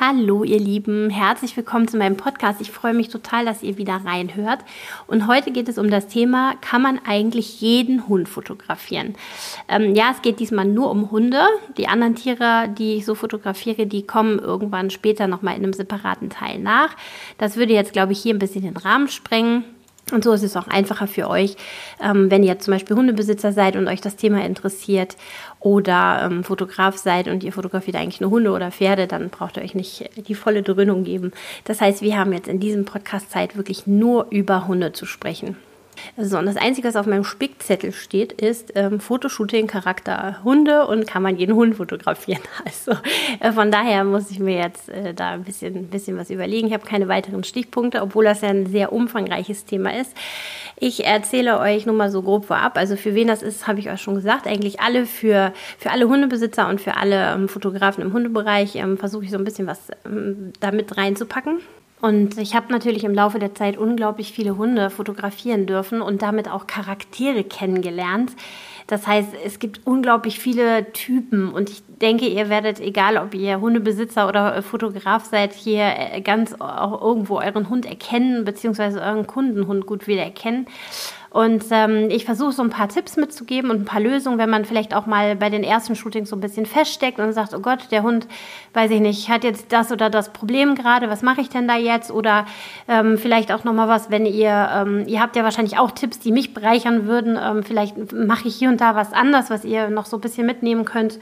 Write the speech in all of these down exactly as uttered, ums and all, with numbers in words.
Hallo ihr Lieben, herzlich willkommen zu meinem Podcast. Ich freue mich total, dass ihr wieder reinhört. Und heute geht es um das Thema, kann man eigentlich jeden Hund fotografieren? Ähm, ja, es geht diesmal nur um Hunde. Die anderen Tiere, die ich so fotografiere, die kommen irgendwann später nochmal in einem separaten Teil nach. Das würde jetzt, glaube ich, hier ein bisschen den Rahmen sprengen. Und so ist es auch einfacher für euch, ähm, wenn ihr zum Beispiel Hundebesitzer seid und euch das Thema interessiert oder ähm, Fotograf seid und ihr fotografiert eigentlich nur Hunde oder Pferde, dann braucht ihr euch nicht die volle Dröhnung geben. Das heißt, wir haben jetzt in diesem Podcast Zeit, wirklich nur über Hunde zu sprechen. So, und das Einzige, was auf meinem Spickzettel steht, ist ähm, Fotoshooting, Charakter Hunde und kann man jeden Hund fotografieren. Also äh, von daher muss ich mir jetzt äh, da ein bisschen, bisschen was überlegen. Ich habe keine weiteren Stichpunkte, obwohl das ja ein sehr umfangreiches Thema ist. Ich erzähle euch nur mal so grob vorab. Also für wen das ist, habe ich euch schon gesagt. Eigentlich alle für, für alle Hundebesitzer und für alle ähm, Fotografen im Hundebereich ähm, versuche ich so ein bisschen was ähm, da mit reinzupacken. Und ich habe natürlich im Laufe der Zeit unglaublich viele Hunde fotografieren dürfen und damit auch Charaktere kennengelernt. Das heißt, es gibt unglaublich viele Typen und ich denke, ihr werdet, egal ob ihr Hundebesitzer oder Fotograf seid, hier ganz auch irgendwo euren Hund erkennen, beziehungsweise euren Kundenhund gut wiedererkennen. Und ähm, ich versuche so ein paar Tipps mitzugeben und ein paar Lösungen, wenn man vielleicht auch mal bei den ersten Shootings so ein bisschen feststeckt und sagt, oh Gott, der Hund, weiß ich nicht, hat jetzt das oder das Problem gerade, was mache ich denn da jetzt? Oder ähm, vielleicht auch nochmal was, wenn ihr, ähm, ihr habt ja wahrscheinlich auch Tipps, die mich bereichern würden, ähm, vielleicht mache ich hier und da was anders, was ihr noch so ein bisschen mitnehmen könnt.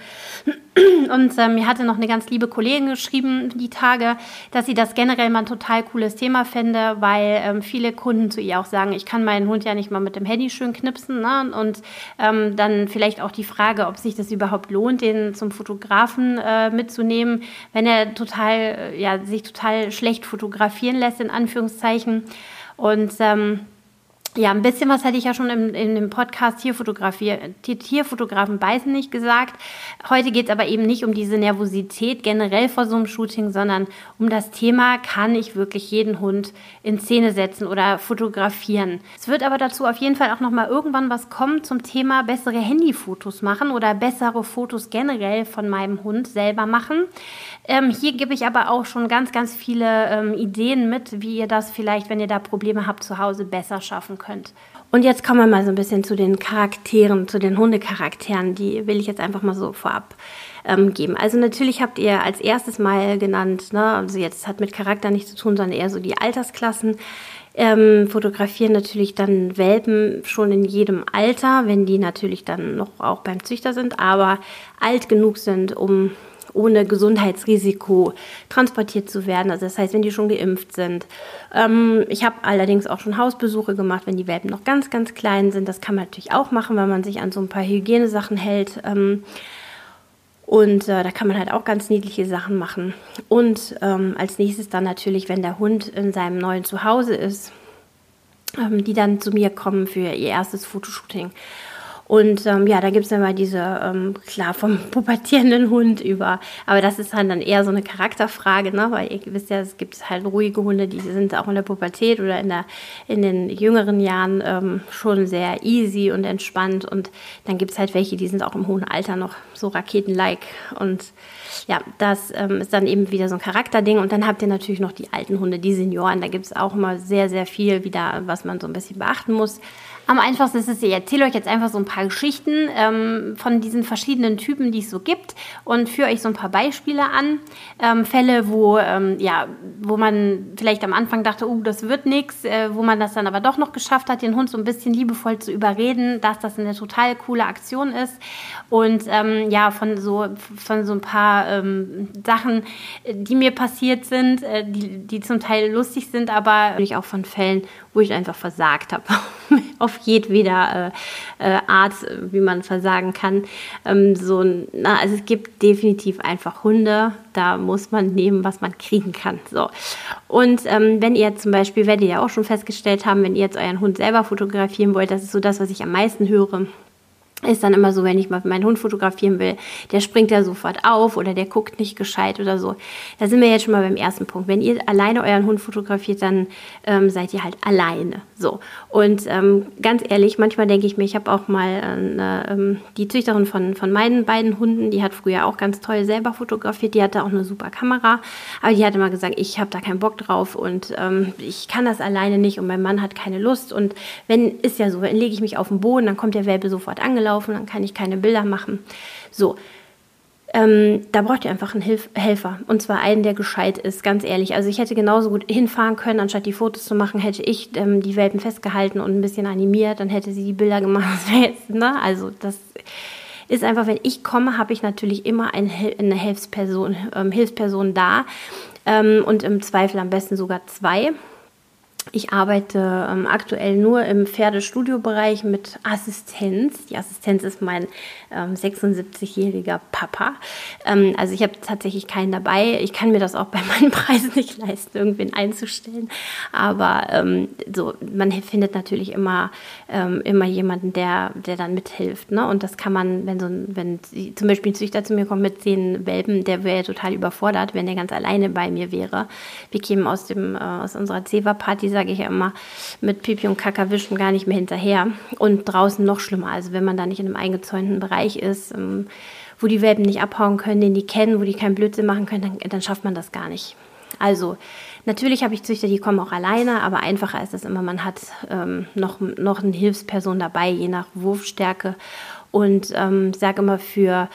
Und ähm, mir hatte noch eine ganz liebe Kollegin geschrieben, die Tage, dass sie das generell mal ein total cooles Thema fände, weil ähm, viele Kunden zu ihr auch sagen, ich kann meinen Hund ja nicht mal mit dem Handy schön knipsen, ne? Und ähm, dann vielleicht auch die Frage, ob sich das überhaupt lohnt, den zum Fotografen äh, mitzunehmen, wenn er total, äh, ja, sich total schlecht fotografieren lässt, in Anführungszeichen. Und ähm, ja, ein bisschen was hatte ich ja schon im, in dem Podcast Tierfotografie, Tierfotografen beißen nicht gesagt. Heute geht es aber eben nicht um diese Nervosität generell vor so einem Shooting, sondern um das Thema, kann ich wirklich jeden Hund in Szene setzen oder fotografieren. Es wird aber dazu auf jeden Fall auch nochmal irgendwann was kommen zum Thema bessere Handyfotos machen oder bessere Fotos generell von meinem Hund selber machen. Ähm, hier gebe ich aber auch schon ganz, ganz viele ähm, Ideen mit, wie ihr das vielleicht, wenn ihr da Probleme habt, zu Hause besser schaffen könnt. Und jetzt kommen wir mal so ein bisschen zu den Charakteren, zu den Hundecharakteren. Die will ich jetzt einfach mal so vorab ähm, geben. Also natürlich habt ihr als erstes mal genannt, ne, also jetzt hat mit Charakter nichts zu tun, sondern eher so die Altersklassen. Ähm, fotografieren natürlich dann Welpen schon in jedem Alter, wenn die natürlich dann noch auch beim Züchter sind, aber alt genug sind, um ohne Gesundheitsrisiko transportiert zu werden. Also das heißt, wenn die schon geimpft sind. Ähm, ich habe allerdings auch schon Hausbesuche gemacht, wenn die Welpen noch ganz, ganz klein sind. Das kann man natürlich auch machen, wenn man sich an so ein paar Hygienesachen hält. Ähm, und äh, da kann man halt auch ganz niedliche Sachen machen. Und ähm, als nächstes dann natürlich, wenn der Hund in seinem neuen Zuhause ist, ähm, die dann zu mir kommen für ihr erstes Fotoshooting. Und ähm, ja, da gibt es dann mal diese, ähm, klar, vom pubertierenden Hund über, aber das ist halt dann eher so eine Charakterfrage, ne? Weil ihr wisst ja, es gibt halt ruhige Hunde, die sind auch in der Pubertät oder in, der, in den jüngeren Jahren ähm, schon sehr easy und entspannt und dann gibt es halt welche, die sind auch im hohen Alter noch so raketenlike und ja, das ähm, ist dann eben wieder so ein Charakterding und dann habt ihr natürlich noch die alten Hunde, die Senioren, da gibt es auch immer sehr, sehr viel wieder, was man so ein bisschen beachten muss. Am einfachsten ist es, ich erzähle euch jetzt einfach so ein paar Geschichten ähm, von diesen verschiedenen Typen, die es so gibt und führe euch so ein paar Beispiele an. Ähm, Fälle, wo, ähm, ja, wo man vielleicht am Anfang dachte, oh, das wird nichts, äh, wo man das dann aber doch noch geschafft hat, den Hund so ein bisschen liebevoll zu überreden, dass das eine total coole Aktion ist. Und ähm, ja, von so, von so ein paar ähm, Sachen, die mir passiert sind, äh, die, die zum Teil lustig sind, aber natürlich auch von Fällen, wo ich einfach versagt habe. Auf jedweder äh, äh, Art, wie man versagen kann. Ähm, so, na, also es gibt definitiv einfach Hunde, da muss man nehmen, was man kriegen kann. So. Und ähm, wenn ihr zum Beispiel, werdet ihr ja auch schon festgestellt haben, wenn ihr jetzt euren Hund selber fotografieren wollt, das ist so das, was ich am meisten höre, ist dann immer so, wenn ich mal meinen Hund fotografieren will, der springt ja sofort auf oder der guckt nicht gescheit oder so. Da sind wir jetzt schon mal beim ersten Punkt. Wenn ihr alleine euren Hund fotografiert, dann ähm, seid ihr halt alleine. So. Und ähm, ganz ehrlich, manchmal denke ich mir, ich habe auch mal eine, ähm, die Züchterin von, von meinen beiden Hunden, die hat früher auch ganz toll selber fotografiert, die hatte auch eine super Kamera, aber die hat immer gesagt, ich habe da keinen Bock drauf und ähm, ich kann das alleine nicht und mein Mann hat keine Lust und wenn, ist ja so, dann lege ich mich auf den Boden, dann kommt der Welpe sofort angelaufen, dann kann ich keine Bilder machen. So, ähm, da braucht ihr einfach einen Hilf- Helfer. Und zwar einen, der gescheit ist, ganz ehrlich. Also ich hätte genauso gut hinfahren können, anstatt die Fotos zu machen, hätte ich ähm, die Welpen festgehalten und ein bisschen animiert, dann hätte sie die Bilder gemacht. Jetzt, ne? Also das ist einfach, wenn ich komme, habe ich natürlich immer eine, eine Hilfsperson, ähm, Hilfsperson da ähm, und im Zweifel am besten sogar zwei. Ich arbeite ähm, aktuell nur im Pferdestudiobereich mit Assistenz. Die Assistenz ist mein ähm, sechsundsiebzigjähriger Papa. Ähm, also ich habe tatsächlich keinen dabei. Ich kann mir das auch bei meinen Preisen nicht leisten, irgendwen einzustellen. Aber ähm, so, man findet natürlich immer, ähm, immer jemanden, der, der dann mithilft. Ne? Und das kann man, wenn so ein, wenn zum Beispiel ein Züchter zu mir kommt mit zehn Welpen, der wäre ja total überfordert, wenn der ganz alleine bei mir wäre. Wir kämen aus, dem, äh, aus unserer Zewa-Party, sage ich ja immer, mit Pipi und Kaka wischen gar nicht mehr hinterher. Und draußen noch schlimmer. Also wenn man da nicht in einem eingezäunten Bereich ist, ähm, wo die Welpen nicht abhauen können, den die kennen, wo die keinen Blödsinn machen können, dann, dann schafft man das gar nicht. Also natürlich habe ich Züchter, die kommen auch alleine, aber einfacher ist es immer, man hat ähm, noch, noch eine Hilfsperson dabei, je nach Wurfstärke. Und ähm, ich sage immer, für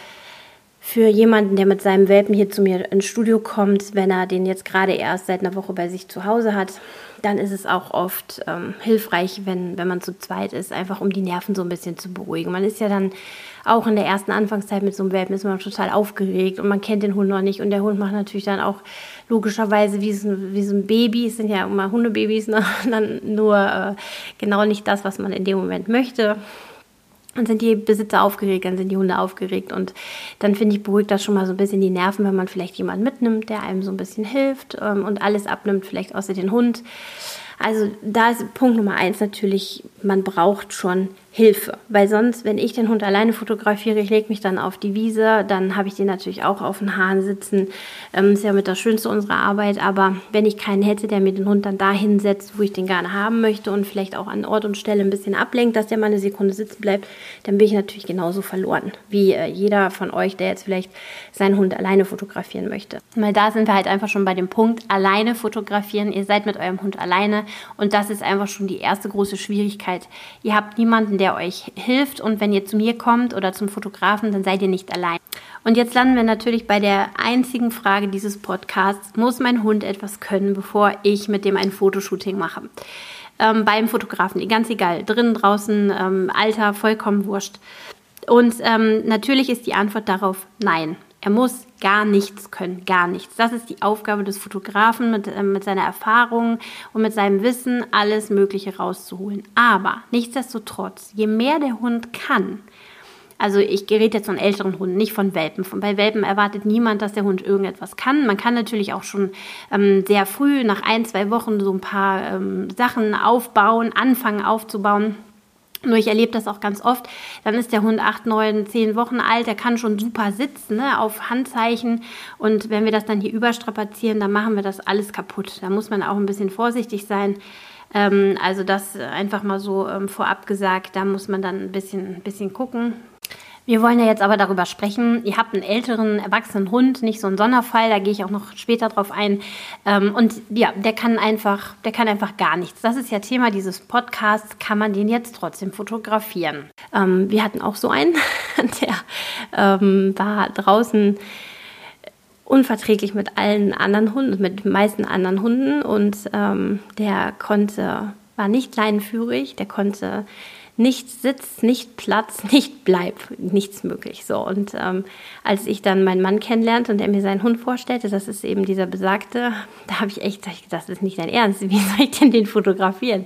Für jemanden, der mit seinem Welpen hier zu mir ins Studio kommt, wenn er den jetzt gerade erst seit einer Woche bei sich zu Hause hat, dann ist es auch oft ähm, hilfreich, wenn, wenn man zu zweit ist, einfach um die Nerven so ein bisschen zu beruhigen. Man ist ja dann auch in der ersten Anfangszeit mit so einem Welpen ist man total aufgeregt und man kennt den Hund noch nicht und der Hund macht natürlich dann auch logischerweise wie so, wie so ein Baby, es sind ja immer Hundebabys, ne? Dann nur äh, genau nicht das, was man in dem Moment möchte. Dann sind die Besitzer aufgeregt, dann sind die Hunde aufgeregt und dann finde ich, beruhigt das schon mal so ein bisschen die Nerven, wenn man vielleicht jemanden mitnimmt, der einem so ein bisschen hilft ähm, und alles abnimmt, vielleicht außer den Hund. Also da ist Punkt Nummer eins natürlich, man braucht schon Hilfe, weil sonst, wenn ich den Hund alleine fotografiere, ich lege mich dann auf die Wiese, dann habe ich den natürlich auch auf den Haaren sitzen, ähm, ist ja mit das Schönste unserer Arbeit, aber wenn ich keinen hätte, der mir den Hund dann da hinsetzt, wo ich den gerne haben möchte und vielleicht auch an Ort und Stelle ein bisschen ablenkt, dass der mal eine Sekunde sitzen bleibt, dann bin ich natürlich genauso verloren, wie äh, jeder von euch, der jetzt vielleicht seinen Hund alleine fotografieren möchte. Weil da sind wir halt einfach schon bei dem Punkt, alleine fotografieren, ihr seid mit eurem Hund alleine und das ist einfach schon die erste große Schwierigkeit. Ihr habt niemanden, der euch hilft und wenn ihr zu mir kommt oder zum Fotografen, dann seid ihr nicht allein. Und jetzt landen wir natürlich bei der einzigen Frage dieses Podcasts, muss mein Hund etwas können, bevor ich mit dem ein Fotoshooting mache? Ähm, beim Fotografen, ganz egal, drinnen, draußen, ähm, Alter, vollkommen wurscht. Und ähm, natürlich ist die Antwort darauf nein. Er muss gar nichts können, gar nichts. Das ist die Aufgabe des Fotografen, mit, äh, mit seiner Erfahrung und mit seinem Wissen alles Mögliche rauszuholen. Aber nichtsdestotrotz, je mehr der Hund kann, also ich rede jetzt von älteren Hunden, nicht von Welpen. Bei Welpen erwartet niemand, dass der Hund irgendetwas kann. Man kann natürlich auch schon ähm, sehr früh, nach ein, zwei Wochen, so ein paar ähm, Sachen aufbauen, anfangen aufzubauen. Nur ich erlebe das auch ganz oft, dann ist der Hund acht, neun, zehn Wochen alt, der kann schon super sitzen, ne, auf Handzeichen und wenn wir das dann hier überstrapazieren, dann machen wir das alles kaputt. Da muss man auch ein bisschen vorsichtig sein. Ähm, also das einfach mal so ähm, vorab gesagt, da muss man dann ein bisschen, ein bisschen gucken. Wir wollen ja jetzt aber darüber sprechen, ihr habt einen älteren, erwachsenen Hund, nicht so ein Sonderfall, da gehe ich auch noch später drauf ein. Und ja, der kann einfach, der kann einfach gar nichts. Das ist ja Thema dieses Podcasts, kann man den jetzt trotzdem fotografieren. Wir hatten auch so einen, der ähm, war draußen unverträglich mit allen anderen Hunden, mit den meisten anderen Hunden und ähm, der konnte, war nicht leinenführig, der konnte nicht Sitz, nicht Platz, nicht Bleib, nichts möglich. So und ähm, als ich dann meinen Mann kennenlernte und er mir seinen Hund vorstellte, das ist eben dieser besagte, da habe ich echt gedacht, das ist nicht dein Ernst, wie soll ich denn den fotografieren?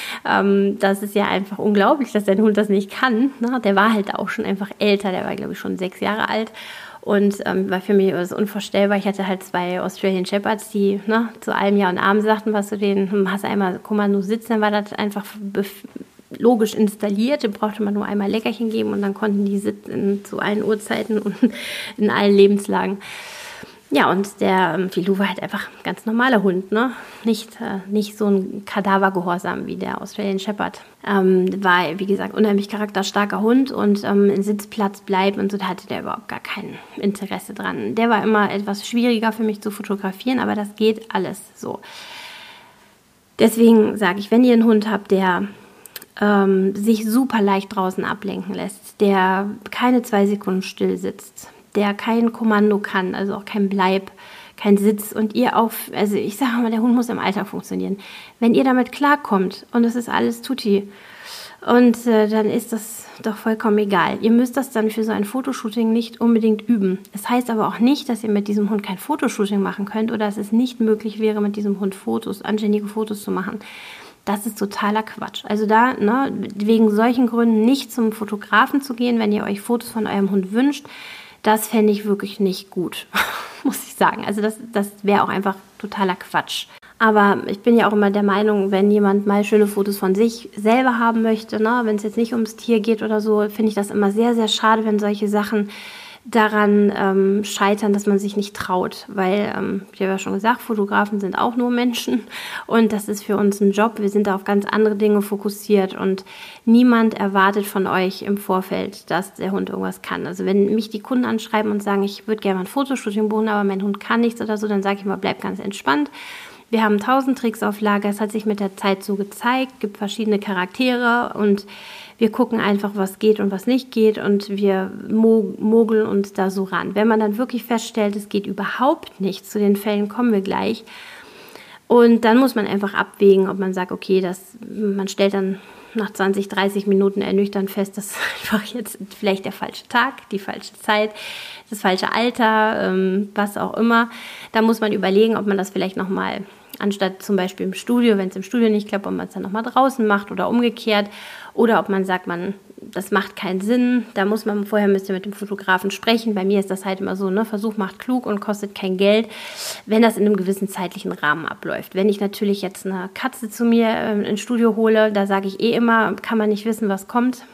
Ähm, das ist ja einfach unglaublich, dass dein Hund das nicht kann. Ne? Der war halt auch schon einfach älter, der war glaube ich schon sechs Jahre alt. Und ähm, war für mich das unvorstellbar. Ich hatte halt zwei Australian Shepherds, die ne, zu allem Ja und Amen sagten, was zu denen, hast du einmal, guck mal, nur sitzen, dann war das einfach bef- logisch installiert. Da brauchte man nur einmal Leckerchen geben und dann konnten die sitzen zu allen Uhrzeiten und in allen Lebenslagen. Ja, und der ähm, Filou war halt einfach ein ganz normaler Hund, ne? Nicht, äh, nicht so ein Kadavergehorsam wie der Australian Shepherd. Ähm, war, wie gesagt, unheimlich charakterstarker Hund und ähm, in Sitzplatz bleiben und so, da hatte der überhaupt gar kein Interesse dran. Der war immer etwas schwieriger für mich zu fotografieren, aber das geht alles so. Deswegen sage ich, wenn ihr einen Hund habt, der ähm, sich super leicht draußen ablenken lässt, der keine zwei Sekunden still sitzt, der kein Kommando kann, also auch kein Bleib, kein Sitz und ihr auch, also ich sage mal, der Hund muss im Alltag funktionieren. Wenn ihr damit klarkommt und es ist alles tutti und äh, dann ist das doch vollkommen egal. Ihr müsst das dann für so ein Fotoshooting nicht unbedingt üben. Das heißt aber auch nicht, dass ihr mit diesem Hund kein Fotoshooting machen könnt oder dass es nicht möglich wäre, mit diesem Hund Fotos, anständige Fotos zu machen. Das ist totaler Quatsch. Also da, ne, wegen solchen Gründen nicht zum Fotografen zu gehen, wenn ihr euch Fotos von eurem Hund wünscht, das fände ich wirklich nicht gut, muss ich sagen. Also das, das wäre auch einfach totaler Quatsch. Aber ich bin ja auch immer der Meinung, wenn jemand mal schöne Fotos von sich selber haben möchte, ne, wenn es jetzt nicht ums Tier geht oder so, finde ich das immer sehr, sehr schade, wenn solche Sachen daran ähm, scheitern, dass man sich nicht traut. Weil, ähm, ich habe ja schon gesagt, Fotografen sind auch nur Menschen und das ist für uns ein Job. Wir sind da auf ganz andere Dinge fokussiert und niemand erwartet von euch im Vorfeld, dass der Hund irgendwas kann. Also wenn mich die Kunden anschreiben und sagen, ich würde gerne mal ein Fotoshooting buchen, aber mein Hund kann nichts oder so, dann sage ich mal, bleib ganz entspannt. Wir haben tausend Tricks auf Lager, es hat sich mit der Zeit so gezeigt, gibt verschiedene Charaktere und wir gucken einfach, was geht und was nicht geht und wir mo- mogeln uns da so ran. Wenn man dann wirklich feststellt, es geht überhaupt nicht, zu den Fällen kommen wir gleich. Und dann muss man einfach abwägen, ob man sagt, okay, das, man stellt dann nach zwanzig, dreißig Minuten ernüchternd fest, das ist einfach jetzt vielleicht der falsche Tag, die falsche Zeit, das falsche Alter, ähm, was auch immer. Da muss man überlegen, ob man das vielleicht nochmal, anstatt zum Beispiel im Studio, wenn es im Studio nicht klappt, ob man es dann nochmal draußen macht oder umgekehrt. Oder ob man sagt, man, das macht keinen Sinn. Da muss man vorher müsst ihr mit dem Fotografen sprechen. Bei mir ist das halt immer so, ne, Versuch macht klug und kostet kein Geld, wenn das in einem gewissen zeitlichen Rahmen abläuft. Wenn ich natürlich jetzt eine Katze zu mir äh, ins Studio hole, da sage ich eh immer, kann man nicht wissen, was kommt.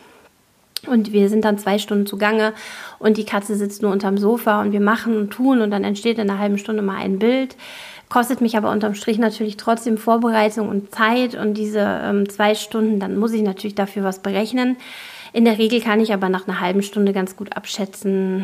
Und wir sind dann zwei Stunden zugange und die Katze sitzt nur unterm Sofa und wir machen und tun und dann entsteht in einer halben Stunde mal ein Bild. Kostet mich aber unterm Strich natürlich trotzdem Vorbereitung und Zeit und diese ähm, zwei Stunden, dann muss ich natürlich dafür was berechnen. In der Regel kann ich aber nach einer halben Stunde ganz gut abschätzen,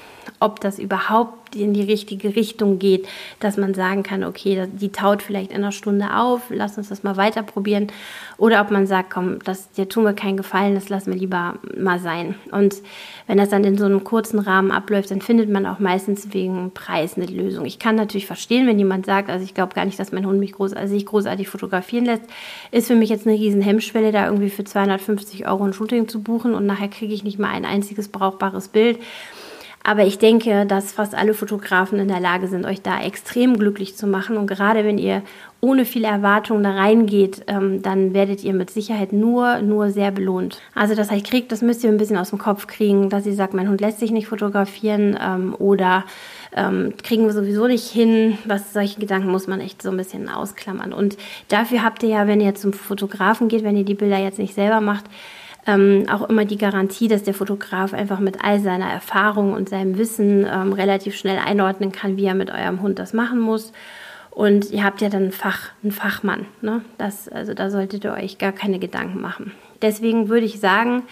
ob das überhaupt in die richtige Richtung geht, dass man sagen kann, okay, die taut vielleicht in einer Stunde auf, lass uns das mal weiter probieren. Oder ob man sagt, komm, das, dir tun wir keinen Gefallen, das lassen wir lieber mal sein. Und wenn das dann in so einem kurzen Rahmen abläuft, dann findet man auch meistens wegen Preis eine Lösung. Ich kann natürlich verstehen, wenn jemand sagt, also ich glaube gar nicht, dass mein Hund mich groß, also sich großartig fotografieren lässt, ist für mich jetzt eine riesen Hemmschwelle, da irgendwie für zweihundertfünfzig Euro ein Shooting zu buchen und nachher kriege ich nicht mal ein einziges brauchbares Bild. Aber ich denke, dass fast alle Fotografen in der Lage sind, euch da extrem glücklich zu machen. Und gerade wenn ihr ohne viele Erwartungen da reingeht, ähm, dann werdet ihr mit Sicherheit nur, nur sehr belohnt. Also das heißt, kriegt, das müsst ihr ein bisschen aus dem Kopf kriegen, dass ihr sagt, mein Hund lässt sich nicht fotografieren ähm, oder ähm, kriegen wir sowieso nicht hin. Was solche Gedanken muss man echt so ein bisschen ausklammern. Und dafür habt ihr ja, wenn ihr zum Fotografen geht, wenn ihr die Bilder jetzt nicht selber macht, Ähm, auch immer die Garantie, dass der Fotograf einfach mit all seiner Erfahrung und seinem Wissen ähm, relativ schnell einordnen kann, wie er mit eurem Hund das machen muss. Und ihr habt ja dann einen, Fach, einen Fachmann. Ne? Das, also da solltet ihr euch gar keine Gedanken machen. Deswegen würde ich sagen,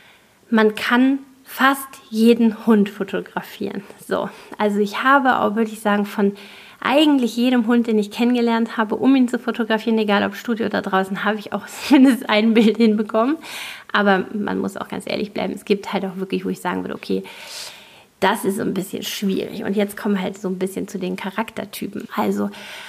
man kann fast jeden Hund fotografieren. So, also ich habe auch, würde ich sagen, von eigentlich jedem Hund, den ich kennengelernt habe, um ihn zu fotografieren, egal ob Studio oder draußen, habe ich auch mindestens ein Bild hinbekommen. Aber man muss auch ganz ehrlich bleiben, es gibt halt auch wirklich, wo ich sagen würde, okay, das ist ein bisschen schwierig. Und jetzt kommen wir halt so ein bisschen zu den Charaktertypen. Also,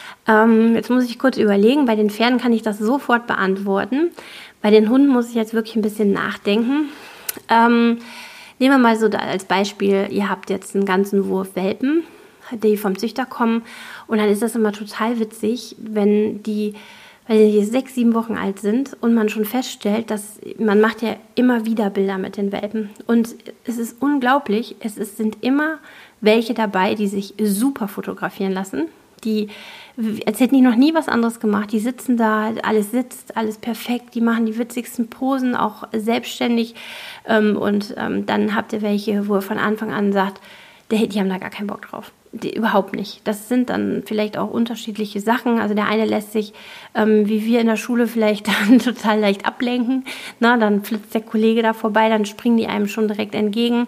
ähm, jetzt muss ich kurz überlegen, bei den Pferden kann ich das sofort beantworten. Bei den Hunden muss ich jetzt wirklich ein bisschen nachdenken. Ähm, nehmen wir mal so als Beispiel, ihr habt jetzt einen ganzen Wurf Welpen, die vom Züchter kommen. Und dann ist das immer total witzig, wenn die, weil die sechs, sieben Wochen alt sind und man schon feststellt, dass man macht ja immer wieder Bilder mit den Welpen. Und es ist unglaublich, es ist, sind immer welche dabei, die sich super fotografieren lassen, Die, als hätten die noch nie was anderes gemacht. Die sitzen da, alles sitzt, alles perfekt. Die machen die witzigsten Posen, auch selbstständig. Ähm, und ähm, dann habt ihr welche, wo ihr von Anfang an sagt, die, die haben da gar keinen Bock drauf. Die, überhaupt nicht. Das sind dann vielleicht auch unterschiedliche Sachen. Also der eine lässt sich, ähm, wie wir in der Schule, vielleicht dann total leicht ablenken. Na, dann flitzt der Kollege da vorbei, dann springen die einem schon direkt entgegen.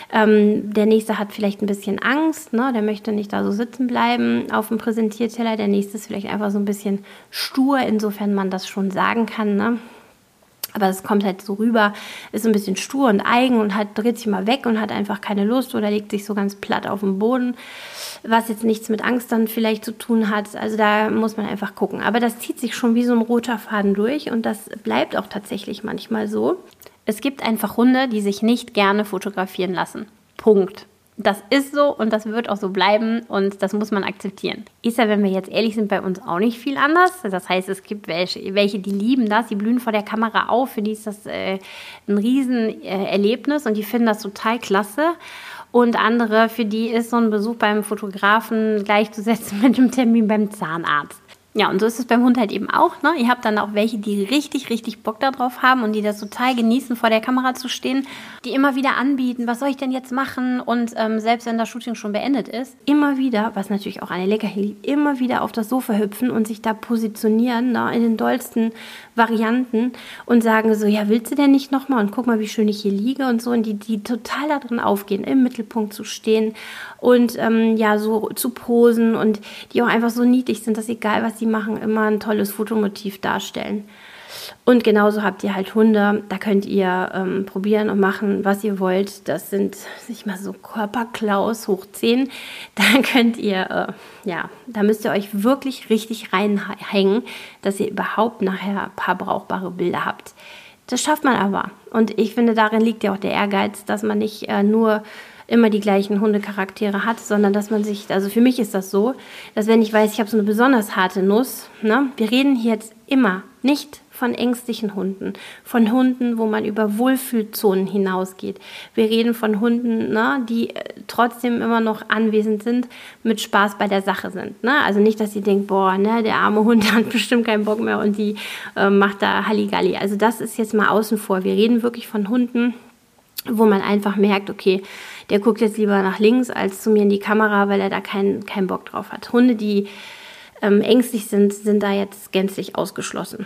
Ähm, der nächste hat vielleicht ein bisschen Angst, ne? Der möchte nicht da so sitzen bleiben auf dem Präsentierteller. Der nächste ist vielleicht einfach so ein bisschen stur, insofern man das schon sagen kann, ne? Aber es kommt halt so rüber, ist ein bisschen stur und eigen und hat, dreht sich mal weg und hat einfach keine Lust oder legt sich so ganz platt auf den Boden, was jetzt nichts mit Angst dann vielleicht zu tun hat. Also da muss man einfach gucken. Aber das zieht sich schon wie so ein roter Faden durch und das bleibt auch tatsächlich manchmal so. Es gibt einfach Hunde, die sich nicht gerne fotografieren lassen. Punkt. Das ist so und das wird auch so bleiben und das muss man akzeptieren. Ist ja, wenn wir jetzt ehrlich sind, bei uns auch nicht viel anders. Das heißt, es gibt welche, welche die lieben das, die blühen vor der Kamera auf, für die ist das äh, ein Riesenerlebnis und die finden das total klasse. Und andere, für die ist so ein Besuch beim Fotografen gleichzusetzen mit einem Termin beim Zahnarzt. Ja, und so ist es beim Hund halt eben auch, ne? Ihr habt dann auch welche, die richtig, richtig Bock darauf haben und die das total genießen, vor der Kamera zu stehen, die immer wieder anbieten, was soll ich denn jetzt machen? Und ähm, selbst wenn das Shooting schon beendet ist, immer wieder, was natürlich auch Anelika hier liebt, immer wieder auf das Sofa hüpfen und sich da positionieren, ne? In den dollsten Varianten und sagen so, ja, willst du denn nicht nochmal? Und guck mal, wie schön ich hier liege und so. Und die, die total da drin aufgehen, im Mittelpunkt zu stehen und ähm, ja, so zu posen und die auch einfach so niedlich sind, dass egal, was die machen, immer ein tolles Fotomotiv darstellen. Und genauso habt ihr halt Hunde, da könnt ihr ähm, probieren und machen, was ihr wollt. Das sind, sag mal so Körperklaus hoch zehn. Da könnt ihr, äh, ja, da müsst ihr euch wirklich richtig reinhängen, dass ihr überhaupt nachher ein paar brauchbare Bilder habt. Das schafft man aber. Und ich finde, darin liegt ja auch der Ehrgeiz, dass man nicht äh, nur immer die gleichen Hundecharaktere hat, sondern dass man sich, also für mich ist das so, dass wenn ich weiß, ich habe so eine besonders harte Nuss, ne, wir reden hier jetzt immer nicht von ängstlichen Hunden, von Hunden, wo man über Wohlfühlzonen hinausgeht. Wir reden von Hunden, ne, die trotzdem immer noch anwesend sind, mit Spaß bei der Sache sind. Ne? Also nicht, dass ihr denkt, boah, ne, der arme Hund hat bestimmt keinen Bock mehr und die äh, macht da Halligalli. Also das ist jetzt mal außen vor. Wir reden wirklich von Hunden, wo man einfach merkt, okay, der guckt jetzt lieber nach links als zu mir in die Kamera, weil er da keinen keinen Bock drauf hat. Hunde, die ähm, ängstlich sind, sind da jetzt gänzlich ausgeschlossen.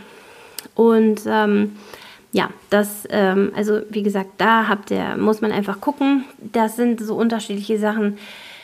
Und ähm, ja, das, ähm, also wie gesagt, da habt ihr, muss man einfach gucken. Das sind so unterschiedliche Sachen.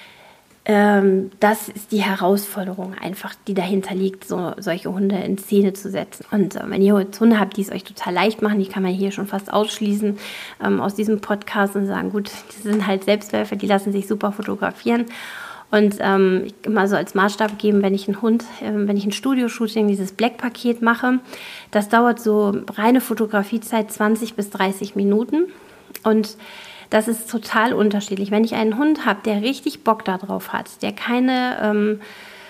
Ähm, das ist die Herausforderung einfach, die dahinter liegt, so solche Hunde in Szene zu setzen. Und äh, wenn ihr jetzt Hunde habt, die es euch total leicht machen, die kann man hier schon fast ausschließen ähm, aus diesem Podcast und sagen, gut, die sind halt Selbstläufer, die lassen sich super fotografieren. Und ähm, ich kann mal so als Maßstab geben, wenn ich einen Hund, äh, wenn ich ein Studio-Shooting, dieses Black-Paket mache, das dauert so reine Fotografiezeit zwanzig bis dreißig Minuten und das ist total unterschiedlich. Wenn ich einen Hund habe, der richtig Bock darauf hat, der keine ähm,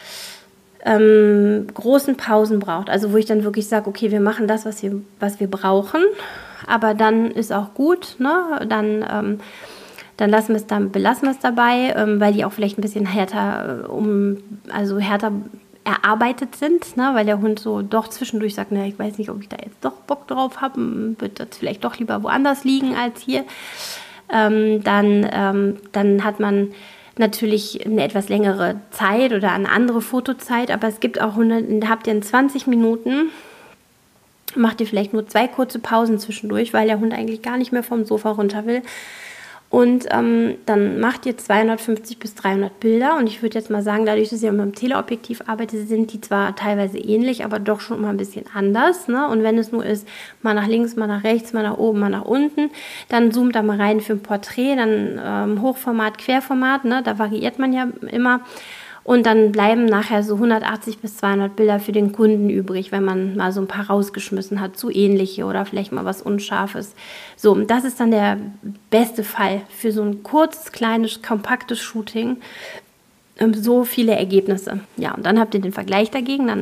ähm, großen Pausen braucht, also wo ich dann wirklich sage, okay, wir machen das, was wir, was wir brauchen, aber dann ist auch gut, ne? Dann ähm, dann lassen wir es dann, belassen wir es dabei, ähm, weil die auch vielleicht ein bisschen härter, äh, um, also härter erarbeitet sind, ne? Weil der Hund so doch zwischendurch sagt, ne, ich weiß nicht, ob ich da jetzt doch Bock drauf habe, wird das vielleicht doch lieber woanders liegen als hier. Ähm, dann, ähm, dann hat man natürlich eine etwas längere Zeit oder eine andere Fotozeit, aber es gibt auch Hunde, da habt ihr in zwanzig Minuten, macht ihr vielleicht nur zwei kurze Pausen zwischendurch, weil der Hund eigentlich gar nicht mehr vom Sofa runter will. Und ähm, dann macht ihr zweihundertfünfzig bis dreihundert Bilder und ich würde jetzt mal sagen, dadurch, dass ihr mit dem Teleobjektiv arbeitet, sind die zwar teilweise ähnlich, aber doch schon mal ein bisschen anders. Ne? Und wenn es nur ist, mal nach links, mal nach rechts, mal nach oben, mal nach unten, dann zoomt da mal rein für ein Porträt, dann ähm, Hochformat, Querformat, ne? Da variiert man ja immer. Und dann bleiben nachher so hundertachtzig bis zweihundert Bilder für den Kunden übrig, wenn man mal so ein paar rausgeschmissen hat, zu ähnliche oder vielleicht mal was Unscharfes. So, das ist dann der beste Fall für so ein kurzes, kleines, kompaktes Shooting. So viele Ergebnisse. Ja, und dann habt ihr den Vergleich dagegen. Dann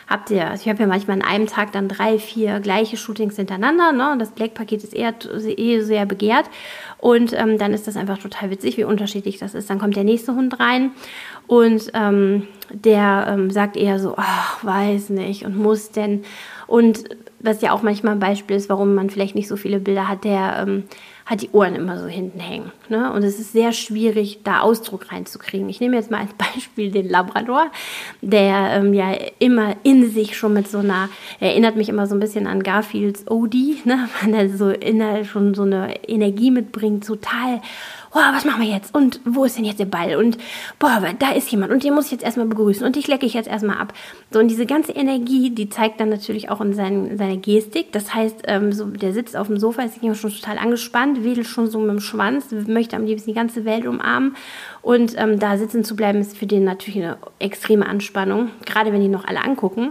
habt ihr, also ich habe ja manchmal an einem Tag dann drei, vier gleiche Shootings hintereinander, ne? Und das Black-Paket ist eher eh sehr begehrt. Und ähm, dann ist das einfach total witzig, wie unterschiedlich das ist. Dann kommt der nächste Hund rein und ähm, der ähm, sagt eher so, ach, weiß nicht und muss denn. Und was ja auch manchmal ein Beispiel ist, warum man vielleicht nicht so viele Bilder hat, der ähm, hat die Ohren immer so hinten hängen. Ne? Und es ist sehr schwierig, da Ausdruck reinzukriegen. Ich nehme jetzt mal als Beispiel den Labrador, der ähm, ja immer in sich schon mit so einer, erinnert mich immer so ein bisschen an Garfields Odie, ne? Weil er so inner schon so eine Energie mitbringt, total, oh, was machen wir jetzt? Und wo ist denn jetzt der Ball? Und boah, da ist jemand und den muss ich jetzt erstmal begrüßen und dich lecke ich jetzt erstmal ab. So, und diese ganze Energie, die zeigt dann natürlich auch in seinen, seiner Gestik. Das heißt, ähm, so, der sitzt auf dem Sofa, ist schon total angespannt, wedelt schon so mit dem Schwanz, möchte am liebsten die ganze Welt umarmen. Und ähm, da sitzen zu bleiben, ist für den natürlich eine extreme Anspannung, gerade wenn die noch alle angucken.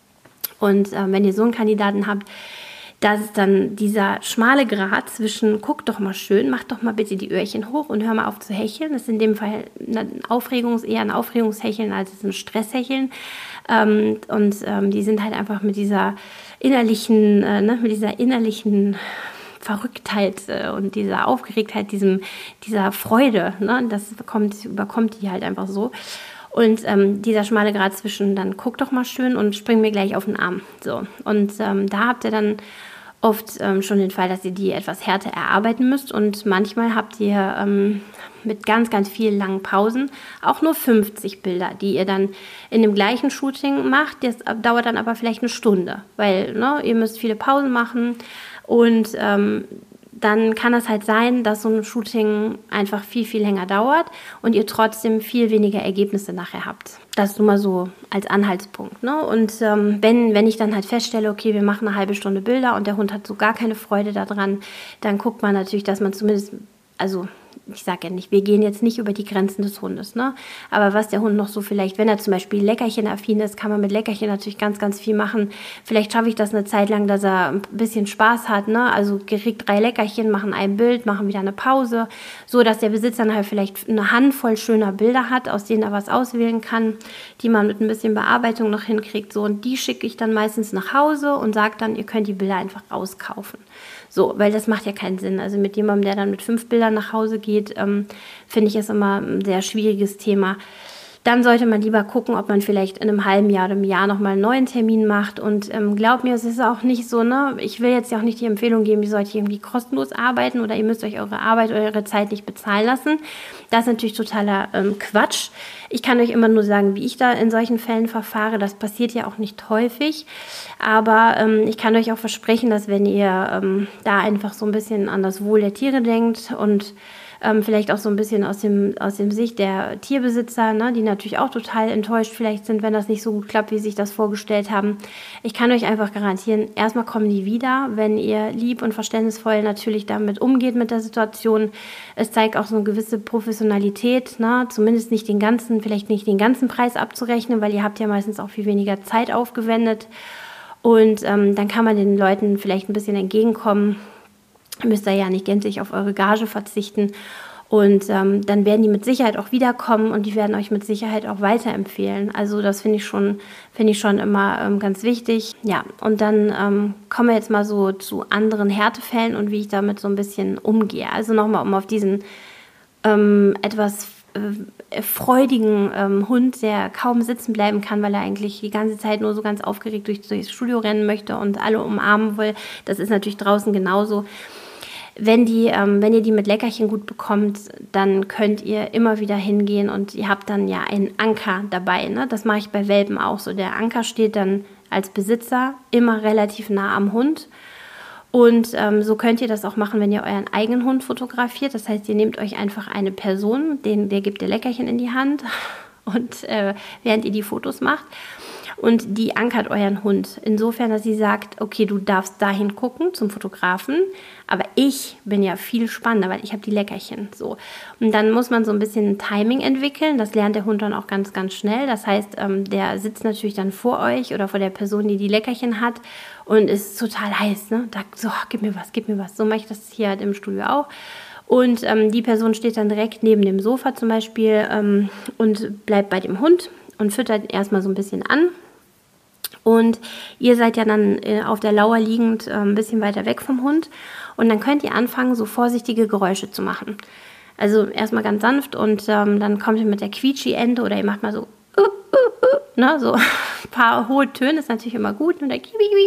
Und ähm, wenn ihr so einen Kandidaten habt, das ist dann dieser schmale Grat zwischen, guck doch mal schön, mach doch mal bitte die Öhrchen hoch und hör mal auf zu hecheln. Das ist in dem Fall ein Aufregungs-, eher ein Aufregungshecheln als ein Stresshecheln. Ähm, und ähm, die sind halt einfach mit dieser innerlichen, äh, ne, mit dieser innerlichen Verrücktheit äh, und dieser Aufgeregtheit, diesem, dieser Freude, ne, das bekommt, überkommt die halt einfach so. Und ähm, dieser schmale Grat zwischen, dann guck doch mal schön und spring mir gleich auf den Arm. So. Und ähm, da habt ihr dann oft ähm, schon den Fall, dass ihr die etwas härter erarbeiten müsst. Und manchmal habt ihr ähm, mit ganz, ganz vielen langen Pausen auch nur fünfzig Bilder, die ihr dann in dem gleichen Shooting macht. Das dauert dann aber vielleicht eine Stunde, weil ne, ihr müsst viele Pausen machen und ähm, dann kann es halt sein, dass so ein Shooting einfach viel, viel länger dauert und ihr trotzdem viel weniger Ergebnisse nachher habt. Das nur mal so als Anhaltspunkt. Ne? Und ähm, wenn, wenn ich dann halt feststelle, okay, wir machen eine halbe Stunde Bilder und der Hund hat so gar keine Freude daran, dann guckt man natürlich, dass man zumindest, also ich sage ja nicht, wir gehen jetzt nicht über die Grenzen des Hundes, ne? Aber was der Hund noch so vielleicht, wenn er zum Beispiel leckerchenaffin ist, kann man mit Leckerchen natürlich ganz, ganz viel machen. Vielleicht schaffe ich das eine Zeit lang, dass er ein bisschen Spaß hat, ne? Also kriegt drei Leckerchen, machen ein Bild, machen wieder eine Pause, so dass der Besitzer dann halt vielleicht eine Handvoll schöner Bilder hat, aus denen er was auswählen kann, die man mit ein bisschen Bearbeitung noch hinkriegt. So, und die schicke ich dann meistens nach Hause und sage dann, ihr könnt die Bilder einfach rauskaufen. So, weil das macht ja keinen Sinn. Also mit jemandem, der dann mit fünf Bildern nach Hause geht, ähm, finde ich es immer ein sehr schwieriges Thema. Dann sollte man lieber gucken, ob man vielleicht in einem halben Jahr oder einem Jahr nochmal einen neuen Termin macht. Und ähm, glaubt mir, es ist auch nicht so, ne? Ich will jetzt ja auch nicht die Empfehlung geben, ihr sollt irgendwie kostenlos arbeiten oder ihr müsst euch eure Arbeit oder eure Zeit nicht bezahlen lassen. Das ist natürlich totaler ähm, Quatsch. Ich kann euch immer nur sagen, wie ich da in solchen Fällen verfahre. Das passiert ja auch nicht häufig. Aber ähm, ich kann euch auch versprechen, dass wenn ihr ähm, da einfach so ein bisschen an das Wohl der Tiere denkt und ähm, vielleicht auch so ein bisschen aus dem, aus dem Sicht der Tierbesitzer, ne, die natürlich auch total enttäuscht vielleicht sind, wenn das nicht so gut klappt, wie sie sich das vorgestellt haben. Ich kann euch einfach garantieren, erstmal kommen die wieder, wenn ihr lieb und verständnisvoll natürlich damit umgeht mit der Situation. Es zeigt auch so eine gewisse Professionalität, ne, zumindest nicht den ganzen, vielleicht nicht den ganzen Preis abzurechnen, weil ihr habt ja meistens auch viel weniger Zeit aufgewendet. Und ähm, dann kann man den Leuten vielleicht ein bisschen entgegenkommen. Ihr müsst da ja nicht gänzlich auf eure Gage verzichten. Und ähm, dann werden die mit Sicherheit auch wiederkommen und die werden euch mit Sicherheit auch weiterempfehlen. Also das finde ich schon, finde ich schon immer ähm, ganz wichtig. Ja, und dann ähm, kommen wir jetzt mal so zu anderen Härtefällen und wie ich damit so ein bisschen umgehe. Also nochmal, um auf diesen ähm, etwas äh, freudigen ähm, Hund, der kaum sitzen bleiben kann, weil er eigentlich die ganze Zeit nur so ganz aufgeregt durch, durchs Studio rennen möchte und alle umarmen will. Das ist natürlich draußen genauso. Wenn, die, ähm, wenn ihr die mit Leckerchen gut bekommt, dann könnt ihr immer wieder hingehen und ihr habt dann ja einen Anker dabei. Ne? Das mache ich bei Welpen auch so. Der Anker steht dann als Besitzer immer relativ nah am Hund. Und ähm, so könnt ihr das auch machen, wenn ihr euren eigenen Hund fotografiert. Das heißt, ihr nehmt euch einfach eine Person, den, der gibt ihr Leckerchen in die Hand und äh, während ihr die Fotos macht. Und die ankert euren Hund. Insofern, dass sie sagt, okay, du darfst dahin gucken zum Fotografen, aber ich bin ja viel spannender, weil ich habe die Leckerchen. So. Und dann muss man so ein bisschen ein Timing entwickeln. Das lernt der Hund dann auch ganz, ganz schnell. Das heißt, ähm, der sitzt natürlich dann vor euch oder vor der Person, die die Leckerchen hat und ist total heiß. Ne? Da, so, gib mir was, gib mir was. So mache ich das hier halt im Studio auch. Und ähm, die Person steht dann direkt neben dem Sofa zum Beispiel ähm, und bleibt bei dem Hund und füttert erstmal so ein bisschen an. Und ihr seid ja dann äh, auf der Lauer liegend äh, ein bisschen weiter weg vom Hund. Und dann könnt ihr anfangen, so vorsichtige Geräusche zu machen. Also erstmal ganz sanft und ähm, dann kommt ihr mit der Quietschi-Ente oder ihr macht mal so, uh, uh, uh, ne, so ein paar hohe Töne, ist natürlich immer gut. Und,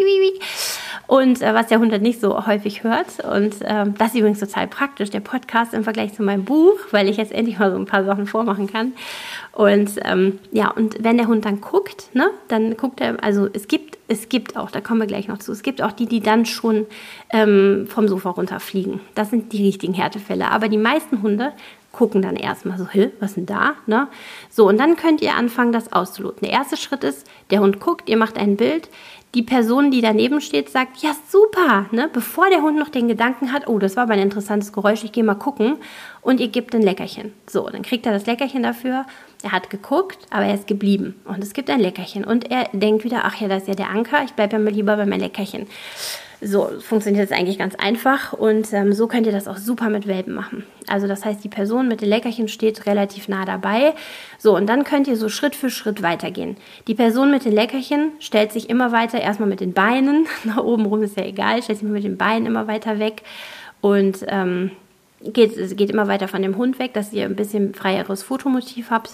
und äh, was der Hund halt nicht so häufig hört. Und ähm, das ist übrigens total praktisch, der Podcast im Vergleich zu meinem Buch, weil ich jetzt endlich mal so ein paar Sachen vormachen kann. Und ähm, ja, und wenn der Hund dann guckt, ne, dann guckt er, also es gibt, es gibt auch, da kommen wir gleich noch zu, es gibt auch die, die dann schon ähm, vom Sofa runterfliegen. Das sind die richtigen Härtefälle. Aber die meisten Hunde gucken dann erstmal so, hä, was ist denn da? Ne? So, und dann könnt ihr anfangen, das auszuloten. Der erste Schritt ist, der Hund guckt, ihr macht ein Bild. Die Person, die daneben steht, sagt, ja, super, ne? Bevor der Hund noch den Gedanken hat, oh, das war aber ein interessantes Geräusch, ich gehe mal gucken. Und ihr gebt ein Leckerchen. So, dann kriegt er das Leckerchen dafür. Er hat geguckt, aber er ist geblieben. Und es gibt ein Leckerchen. Und er denkt wieder, ach ja, das ist ja der Anker, ich bleibe ja mal lieber bei meinem Leckerchen. So, funktioniert das eigentlich ganz einfach und ähm, so könnt ihr das auch super mit Welpen machen. Also das heißt, die Person mit den Leckerchen steht relativ nah dabei. So, und dann könnt ihr so Schritt für Schritt weitergehen. Die Person mit den Leckerchen stellt sich immer weiter, erstmal mit den Beinen, nach oben rum ist ja egal, stellt sich mit den Beinen immer weiter weg und ähm, geht, geht immer weiter von dem Hund weg, dass ihr ein bisschen freieres Fotomotiv habt.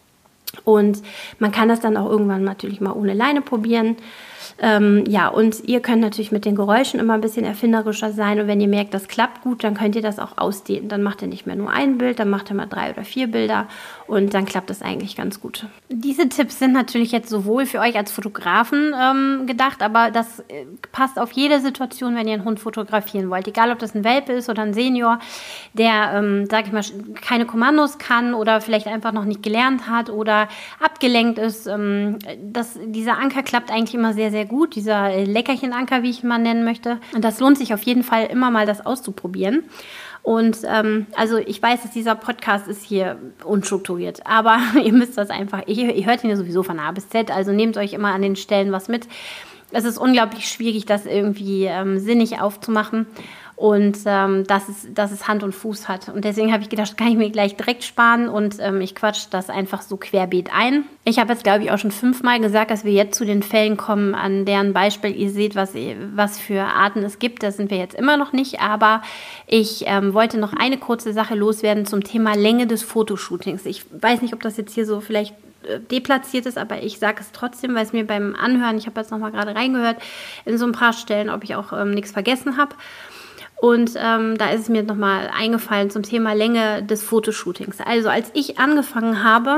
Und man kann das dann auch irgendwann natürlich mal ohne Leine probieren. Ähm, ja, und ihr könnt natürlich mit den Geräuschen immer ein bisschen erfinderischer sein. Und wenn ihr merkt, das klappt gut, dann könnt ihr das auch ausdehnen. Dann macht ihr nicht mehr nur ein Bild, dann macht ihr mal drei oder vier Bilder und dann klappt das eigentlich ganz gut. Diese Tipps sind natürlich jetzt sowohl für euch als Fotografen ähm, gedacht, aber das äh, passt auf jede Situation, wenn ihr einen Hund fotografieren wollt. Egal, ob das ein Welpe ist oder ein Senior, der, ähm, sag ich mal, keine Kommandos kann oder vielleicht einfach noch nicht gelernt hat oder abgelenkt ist. Ähm, das, dieser Anker klappt eigentlich immer sehr, sehr gut, dieser Leckerchenanker, wie ich ihn mal nennen möchte. Und das lohnt sich auf jeden Fall immer mal, das auszuprobieren. Und ähm, also ich weiß, dass dieser Podcast ist hier unstrukturiert, aber ihr müsst das einfach, ihr, ihr hört ihn ja sowieso von A bis Z, also nehmt euch immer an den Stellen was mit. Es ist unglaublich schwierig, das irgendwie ähm, sinnig aufzumachen. Und ähm, dass, es, dass es Hand und Fuß hat. Und deswegen habe ich gedacht, kann ich mir gleich direkt sparen und ähm, ich quatsch das einfach so querbeet ein. Ich habe jetzt, glaube ich, auch schon fünfmal gesagt, dass wir jetzt zu den Fällen kommen, an deren Beispiel ihr seht, was, was für Arten es gibt. Das sind wir jetzt immer noch nicht, aber ich ähm, wollte noch eine kurze Sache loswerden zum Thema Länge des Fotoshootings. Ich weiß nicht, ob das jetzt hier so vielleicht deplatziert ist, aber ich sage es trotzdem, weil es mir beim Anhören, ich habe jetzt noch mal gerade reingehört, in so ein paar Stellen, ob ich auch ähm, nichts vergessen habe. Und ähm, da ist es mir nochmal eingefallen zum Thema Länge des Fotoshootings. Also als ich angefangen habe,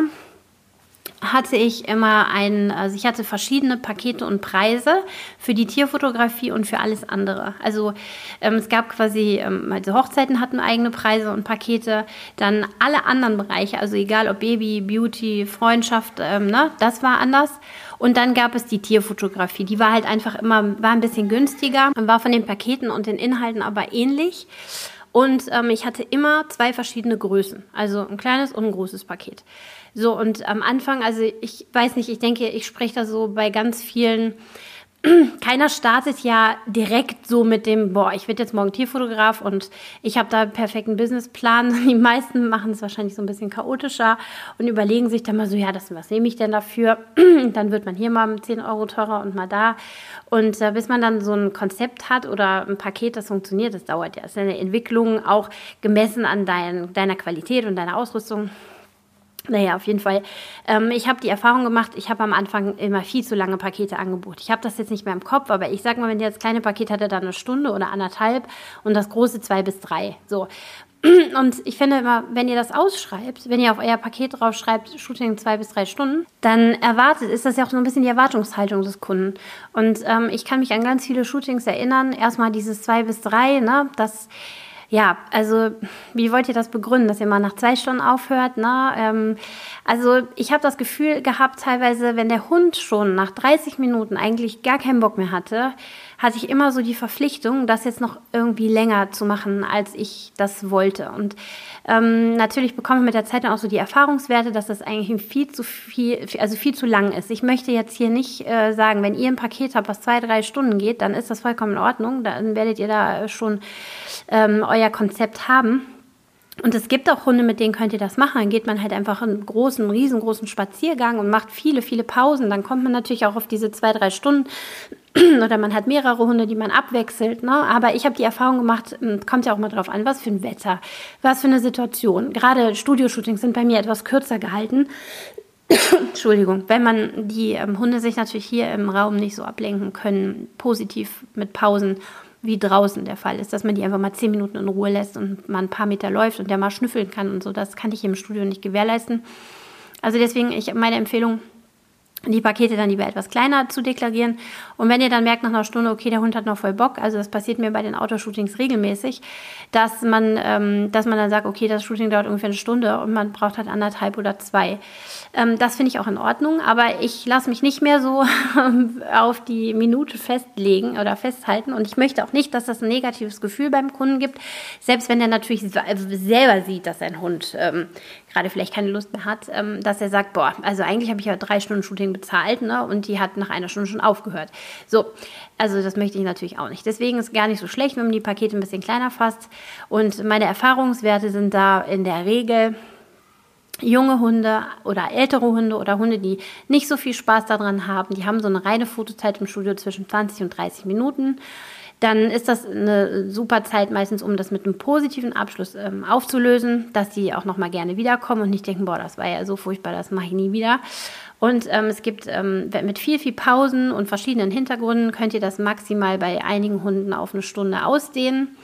hatte ich immer ein, also ich hatte verschiedene Pakete und Preise für die Tierfotografie und für alles andere. Also ähm, es gab quasi, ähm, also Hochzeiten hatten eigene Preise und Pakete, dann alle anderen Bereiche, also egal ob Baby, Beauty, Freundschaft, ähm, ne, das war anders. Und dann gab es die Tierfotografie, die war halt einfach immer, war ein bisschen günstiger, war von den Paketen und den Inhalten aber ähnlich. Und ähm, ich hatte immer zwei verschiedene Größen, also ein kleines und ein großes Paket. So, und am Anfang, also ich weiß nicht, ich denke, ich spreche da so bei ganz vielen, keiner startet ja direkt so mit dem, boah, ich werde jetzt morgen Tierfotograf und ich habe da einen perfekten Businessplan. Die meisten machen es wahrscheinlich so ein bisschen chaotischer und überlegen sich dann mal so, ja, das, was nehme ich denn dafür? Dann wird man hier mal zehn Euro teurer und mal da. Und äh, bis man dann so ein Konzept hat oder ein Paket, das funktioniert, das dauert ja. Das ist eine Entwicklung, auch gemessen an dein, deiner Qualität und deiner Ausrüstung. Naja, auf jeden Fall. Ähm, ich habe die Erfahrung gemacht, ich habe am Anfang immer viel zu lange Pakete angeboten. Ich habe das jetzt nicht mehr im Kopf, aber ich sage mal, wenn ihr das kleine Paket hatte, dann eine Stunde oder anderthalb und das große zwei bis drei. So. Und ich finde immer, wenn ihr das ausschreibt, wenn ihr auf euer Paket draufschreibt, Shooting zwei bis drei Stunden, dann erwartet, ist das ja auch so ein bisschen die Erwartungshaltung des Kunden. Und ähm, ich kann mich an ganz viele Shootings erinnern. Erstmal dieses zwei bis drei, ne, das... Ja, also wie wollt ihr das begründen, dass ihr mal nach zwei Stunden aufhört? Ne? Ähm, also ich habe das Gefühl gehabt, teilweise, wenn der Hund schon nach dreißig Minuten eigentlich gar keinen Bock mehr hatte, hatte ich immer so die Verpflichtung, das jetzt noch irgendwie länger zu machen, als ich das wollte. Und ähm, natürlich bekomme ich mit der Zeit dann auch so die Erfahrungswerte, dass das eigentlich viel zu viel, also viel zu lang ist. Ich möchte jetzt hier nicht äh, sagen, wenn ihr ein Paket habt, was zwei, drei Stunden geht, dann ist das vollkommen in Ordnung. Dann werdet ihr da schon ähm, euer Konzept haben. Und es gibt auch Hunde, mit denen könnt ihr das machen. Dann geht man halt einfach einen großen, riesengroßen Spaziergang und macht viele, viele Pausen. Dann kommt man natürlich auch auf diese zwei, drei Stunden. Oder man hat mehrere Hunde, die man abwechselt. Ne? Aber ich habe die Erfahrung gemacht, kommt ja auch mal drauf an, was für ein Wetter, was für eine Situation. Gerade Studioshootings sind bei mir etwas kürzer gehalten. Entschuldigung, wenn man die ähm, Hunde sich natürlich hier im Raum nicht so ablenken können, positiv mit Pausen, wie draußen der Fall ist, dass man die einfach mal zehn Minuten in Ruhe lässt und man ein paar Meter läuft und der mal schnüffeln kann und so. Das kann ich im Studio nicht gewährleisten. Also deswegen, ich, meine Empfehlung, die Pakete dann lieber etwas kleiner zu deklarieren. Und wenn ihr dann merkt nach einer Stunde, okay, der Hund hat noch voll Bock, also das passiert mir bei den Outdoor-Shootings regelmäßig, dass man, ähm, dass man dann sagt, okay, das Shooting dauert ungefähr eine Stunde und man braucht halt anderthalb oder zwei. Ähm, das finde ich auch in Ordnung, aber ich lasse mich nicht mehr so auf die Minute festlegen oder festhalten und ich möchte auch nicht, dass das ein negatives Gefühl beim Kunden gibt, selbst wenn er natürlich selber sieht, dass sein Hund ähm, gerade vielleicht keine Lust mehr hat, ähm, dass er sagt, boah, also eigentlich habe ich ja drei Stunden Shooting bezahlt, ne, und die hat nach einer Stunde schon aufgehört. So, also das möchte ich natürlich auch nicht. Deswegen ist es gar nicht so schlecht, wenn man die Pakete ein bisschen kleiner fasst. Und meine Erfahrungswerte sind da in der Regel junge Hunde oder ältere Hunde oder Hunde, die nicht so viel Spaß daran haben. Die haben so eine reine Fotozeit im Studio zwischen zwanzig und dreißig Minuten. Dann ist das eine super Zeit meistens, um das mit einem positiven Abschluss ähm, aufzulösen, dass die auch nochmal gerne wiederkommen und nicht denken, boah, das war ja so furchtbar, das mache ich nie wieder. Und ähm, es gibt ähm, mit viel, viel Pausen und verschiedenen Hintergründen könnt ihr das maximal bei einigen Hunden auf eine Stunde ausdehnen.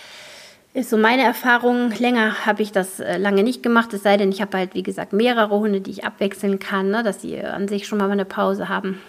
Ist so meine Erfahrung. Länger habe ich das äh, lange nicht gemacht, es sei denn, ich habe halt, wie gesagt, mehrere Hunde, die ich abwechseln kann, ne, dass die an sich schon mal eine Pause haben.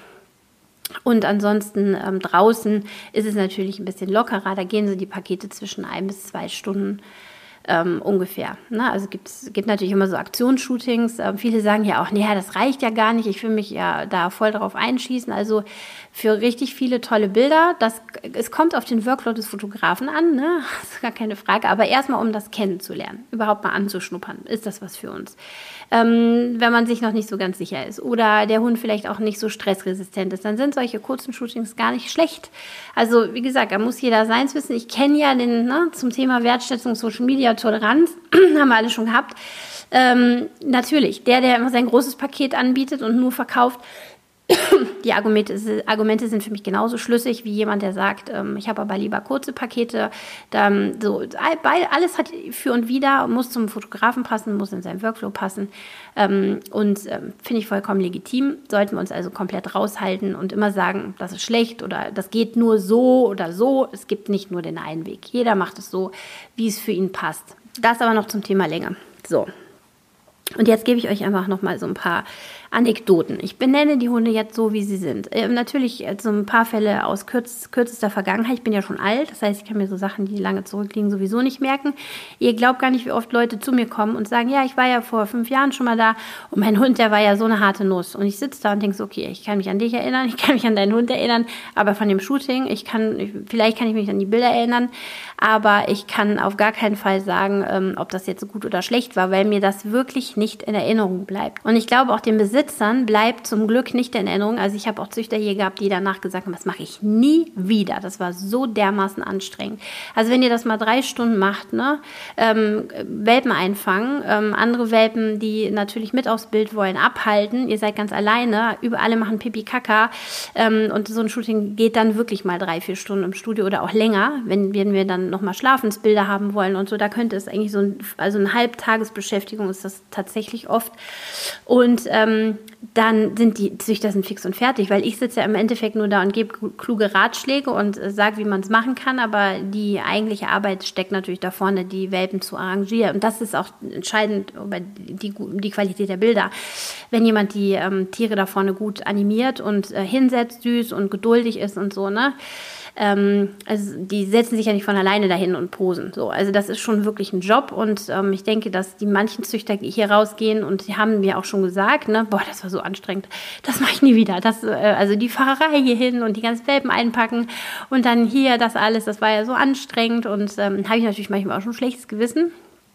Und ansonsten ähm, draußen ist es natürlich ein bisschen lockerer. Da gehen so die Pakete zwischen ein bis zwei Stunden ähm, ungefähr. Ne? Also es gibt natürlich immer so Aktionsshootings. Ähm, viele sagen ja auch, naja, das reicht ja gar nicht. Ich will mich ja da voll drauf einschießen. Also für richtig viele tolle Bilder. Das, es kommt auf den Workload des Fotografen an, ne? Das ist gar keine Frage. Aber erstmal, um das kennenzulernen, überhaupt mal anzuschnuppern. Ist das was für uns? Ähm, wenn man sich noch nicht so ganz sicher ist oder der Hund vielleicht auch nicht so stressresistent ist, dann sind solche kurzen Shootings gar nicht schlecht. Also wie gesagt, da muss jeder seins wissen. Ich kenne ja den, ne, zum Thema Wertschätzung, Social Media, Toleranz, haben wir alle schon gehabt. Ähm, natürlich, der, der immer sein großes Paket anbietet und nur verkauft, die Argumente, Argumente sind für mich genauso schlüssig wie jemand, der sagt, ähm, ich habe aber lieber kurze Pakete. Dann, so, alles hat für und wider, muss zum Fotografen passen, muss in seinen Workflow passen. Ähm, und ähm, finde ich vollkommen legitim. Sollten wir uns also komplett raushalten und immer sagen, das ist schlecht oder das geht nur so oder so. Es gibt nicht nur den einen Weg. Jeder macht es so, wie es für ihn passt. Das aber noch zum Thema Länge. So. Und jetzt gebe ich euch einfach nochmal so ein paar Anekdoten. Ich benenne die Hunde jetzt so, wie sie sind. Äh, natürlich so ein paar Fälle aus kürz, kürzester Vergangenheit. Ich bin ja schon alt, das heißt, ich kann mir so Sachen, die lange zurückliegen, sowieso nicht merken. Ihr glaubt gar nicht, wie oft Leute zu mir kommen und sagen, ja, ich war ja vor fünf Jahren schon mal da und mein Hund, der war ja so eine harte Nuss. Und ich sitze da und denke so, okay, ich kann mich an dich erinnern, ich kann mich an deinen Hund erinnern, aber von dem Shooting, ich kann, vielleicht kann ich mich an die Bilder erinnern, aber ich kann auf gar keinen Fall sagen, ähm, ob das jetzt so gut oder schlecht war, weil mir das wirklich nicht in Erinnerung bleibt. Und ich glaube, auch den Besitzern bleibt zum Glück nicht in Erinnerung. Also ich habe auch Züchter hier gehabt, die danach gesagt haben, das mache ich nie wieder. Das war so dermaßen anstrengend. Also wenn ihr das mal drei Stunden macht, ne, ähm, Welpen einfangen, ähm, andere Welpen, die natürlich mit aufs Bild wollen, abhalten. Ihr seid ganz alleine, über alle machen Pipi Kaka ähm, und so ein Shooting geht dann wirklich mal drei, vier Stunden im Studio oder auch länger, wenn, wenn wir dann nochmal Schlafensbilder haben wollen und so. Da könnte es eigentlich so ein, also eine Halbtagesbeschäftigung ist das tatsächlich oft. Und ähm, dann sind die Züchter sind fix und fertig, weil ich sitze ja im Endeffekt nur da und gebe kluge Ratschläge und äh, sage, wie man es machen kann, aber die eigentliche Arbeit steckt natürlich da vorne, die Welpen zu arrangieren. Und das ist auch entscheidend über die, die Qualität der Bilder. Wenn jemand die ähm, Tiere da vorne gut animiert und äh, hinsetzt, süß und geduldig ist und so, ne? Ähm, also die setzen sich ja nicht von alleine dahin und posen. So, also das ist schon wirklich ein Job und ähm, ich denke, dass die manchen Züchter hier rausgehen und die haben mir auch schon gesagt, ne, boah, das war so anstrengend, das mache ich nie wieder. Das, äh, also die Fahrerei hier hin und die ganzen Welpen einpacken und dann hier das alles, das war ja so anstrengend und ähm, habe ich natürlich manchmal auch schon ein schlechtes Gewissen.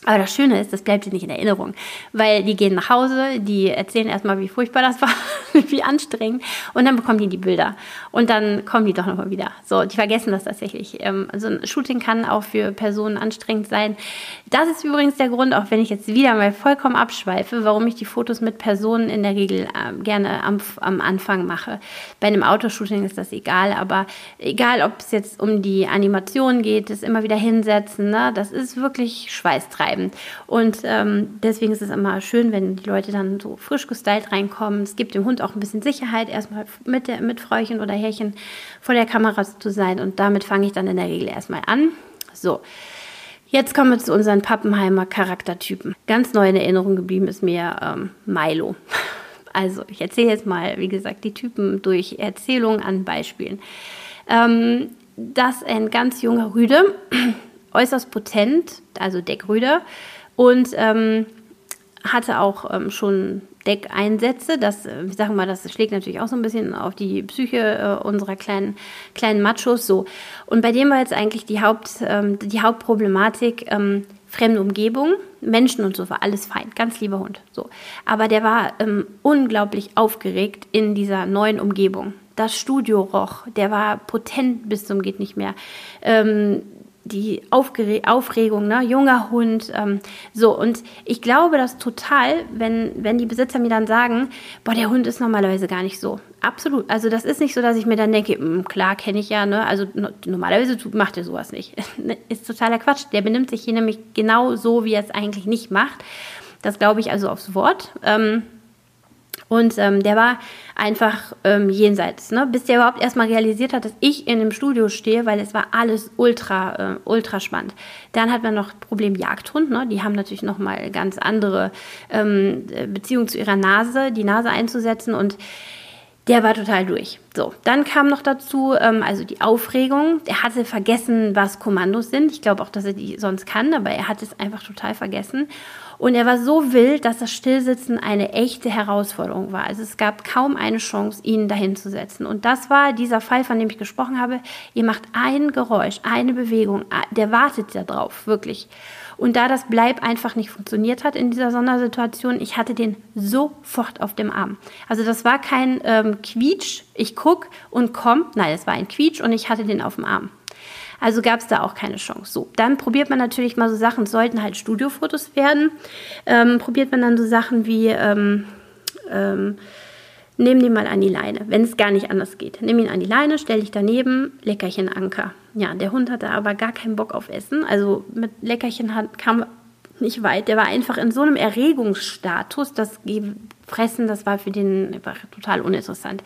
Aber das Schöne ist, das bleibt dir nicht in Erinnerung, weil die gehen nach Hause, die erzählen erstmal, wie furchtbar das war, wie anstrengend und dann bekommen die die Bilder und dann kommen die doch nochmal wieder. So, die vergessen das tatsächlich. Ähm, also ein Shooting kann auch für Personen anstrengend sein. Das ist übrigens der Grund, auch wenn ich jetzt wieder mal vollkommen abschweife, warum ich die Fotos mit Personen in der Regel äh, gerne am, am Anfang mache. Bei einem Autoshooting ist das egal, aber egal, ob es jetzt um die Animation geht, das immer wieder hinsetzen, ne, das ist wirklich schweißtreibend. Und ähm, deswegen ist es immer schön, wenn die Leute dann so frisch gestylt reinkommen. Es gibt dem Hund auch ein bisschen Sicherheit, erstmal mit, der, mit Frauchen oder Herrchen vor der Kamera zu sein. Und damit fange ich dann in der Regel erstmal an. So, jetzt kommen wir zu unseren Pappenheimer Charaktertypen. Ganz neu in Erinnerung geblieben ist mir ähm, Milo. Also ich erzähle jetzt mal, wie gesagt, die Typen durch Erzählungen an Beispielen. Ähm, das ist ein ganz junger Rüde, äußerst potent, also Deckrüde, und ähm, hatte auch ähm, schon Deckeinsätze. Das, ich sage mal, das schlägt natürlich auch so ein bisschen auf die Psyche äh, unserer kleinen, kleinen Machos. So. Und bei dem war jetzt eigentlich die, Haupt, ähm, die Hauptproblematik, ähm, fremde Umgebung, Menschen und so, war alles fein, ganz lieber Hund. So. Aber der war ähm, unglaublich aufgeregt in dieser neuen Umgebung. Das Studio roch, der war potent bis zum geht nicht mehr. Ähm, die Aufgere- Aufregung, ne, junger Hund, ähm, so, und ich glaube das total, wenn, wenn die Besitzer mir dann sagen, boah, der Hund ist normalerweise gar nicht so. Absolut, also das ist nicht so, dass ich mir dann denke, mh, klar, kenne ich ja, ne, also no, normalerweise macht er sowas nicht. Ist totaler Quatsch, der benimmt sich hier nämlich genau so, wie er es eigentlich nicht macht. Das glaube ich also aufs Wort. Ähm, Und ähm, der war einfach ähm, jenseits, ne? Bis der überhaupt erstmal realisiert hat, dass ich in dem Studio stehe, weil es war alles ultra, äh, ultra spannend. Dann hat man noch Problem Jagdhund, ne? Die haben natürlich nochmal ganz andere ähm, Beziehungen zu ihrer Nase, die Nase einzusetzen, und der war total durch. So, dann kam noch dazu, ähm, also die Aufregung. Er hatte vergessen, was Kommandos sind. Ich glaube auch, dass er die sonst kann, aber er hat es einfach total vergessen. Und er war so wild, dass das Stillsitzen eine echte Herausforderung war. Also es gab kaum eine Chance, ihn dahin zu setzen. Und das war dieser Fall, von dem ich gesprochen habe. Ihr macht ein Geräusch, eine Bewegung, der wartet da drauf, wirklich. Und da das Bleib einfach nicht funktioniert hat in dieser Sondersituation, ich hatte den sofort auf dem Arm. Also das war kein ähm, Quietsch, ich guck und komm. Nein, es war ein Quietsch und ich hatte den auf dem Arm. Also gab es da auch keine Chance. So, dann probiert man natürlich mal so Sachen, es sollten halt Studiofotos werden. Ähm, probiert man dann so Sachen wie, ähm, ähm, nehm den mal an die Leine, wenn es gar nicht anders geht. Nimm ihn an die Leine, stell dich daneben, Leckerchen Anker. Ja, der Hund hatte aber gar keinen Bock auf Essen. Also mit Leckerchen hat, kam nicht weit. Der war einfach in so einem Erregungsstatus, das Fressen, das war für den einfach total uninteressant.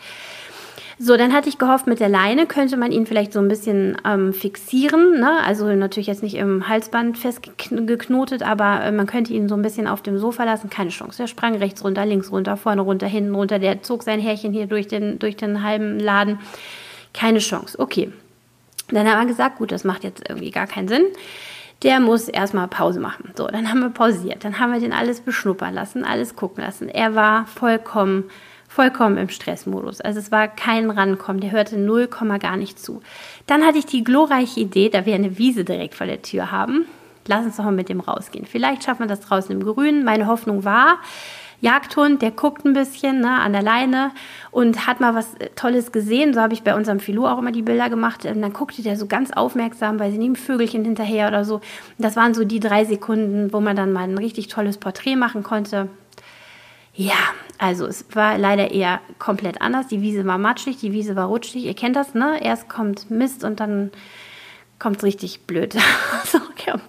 So, dann hatte ich gehofft, mit der Leine könnte man ihn vielleicht so ein bisschen ähm, fixieren, ne? Also natürlich jetzt nicht im Halsband festgeknotet, aber äh, man könnte ihn so ein bisschen auf dem Sofa lassen. Keine Chance. Der sprang rechts runter, links runter, vorne runter, hinten runter. Der zog sein Härchen hier durch den, durch den halben Laden. Keine Chance. Okay. Dann haben wir gesagt, gut, das macht jetzt irgendwie gar keinen Sinn. Der muss erstmal Pause machen. So, dann haben wir pausiert. Dann haben wir den alles beschnuppern lassen, alles gucken lassen. Er war vollkommen vollkommen im Stressmodus. Also es war kein Rankommen, der hörte null Komma gar nicht zu. Dann hatte ich die glorreiche Idee, da wir eine Wiese direkt vor der Tür haben, lass uns doch mal mit dem rausgehen. Vielleicht schaffen wir das draußen im Grünen. Meine Hoffnung war, Jagdhund, der guckt ein bisschen, ne, an der Leine und hat mal was Tolles gesehen. So habe ich bei unserem Filou auch immer die Bilder gemacht. Und dann guckte der so ganz aufmerksam, weil sie neben Vögelchen hinterher oder so. Und das waren so die drei Sekunden, wo man dann mal ein richtig tolles Porträt machen konnte. Ja, also es war leider eher komplett anders. Die Wiese war matschig, die Wiese war rutschig. Ihr kennt das, ne? Erst kommt Mist und dann kommt es richtig blöd. So,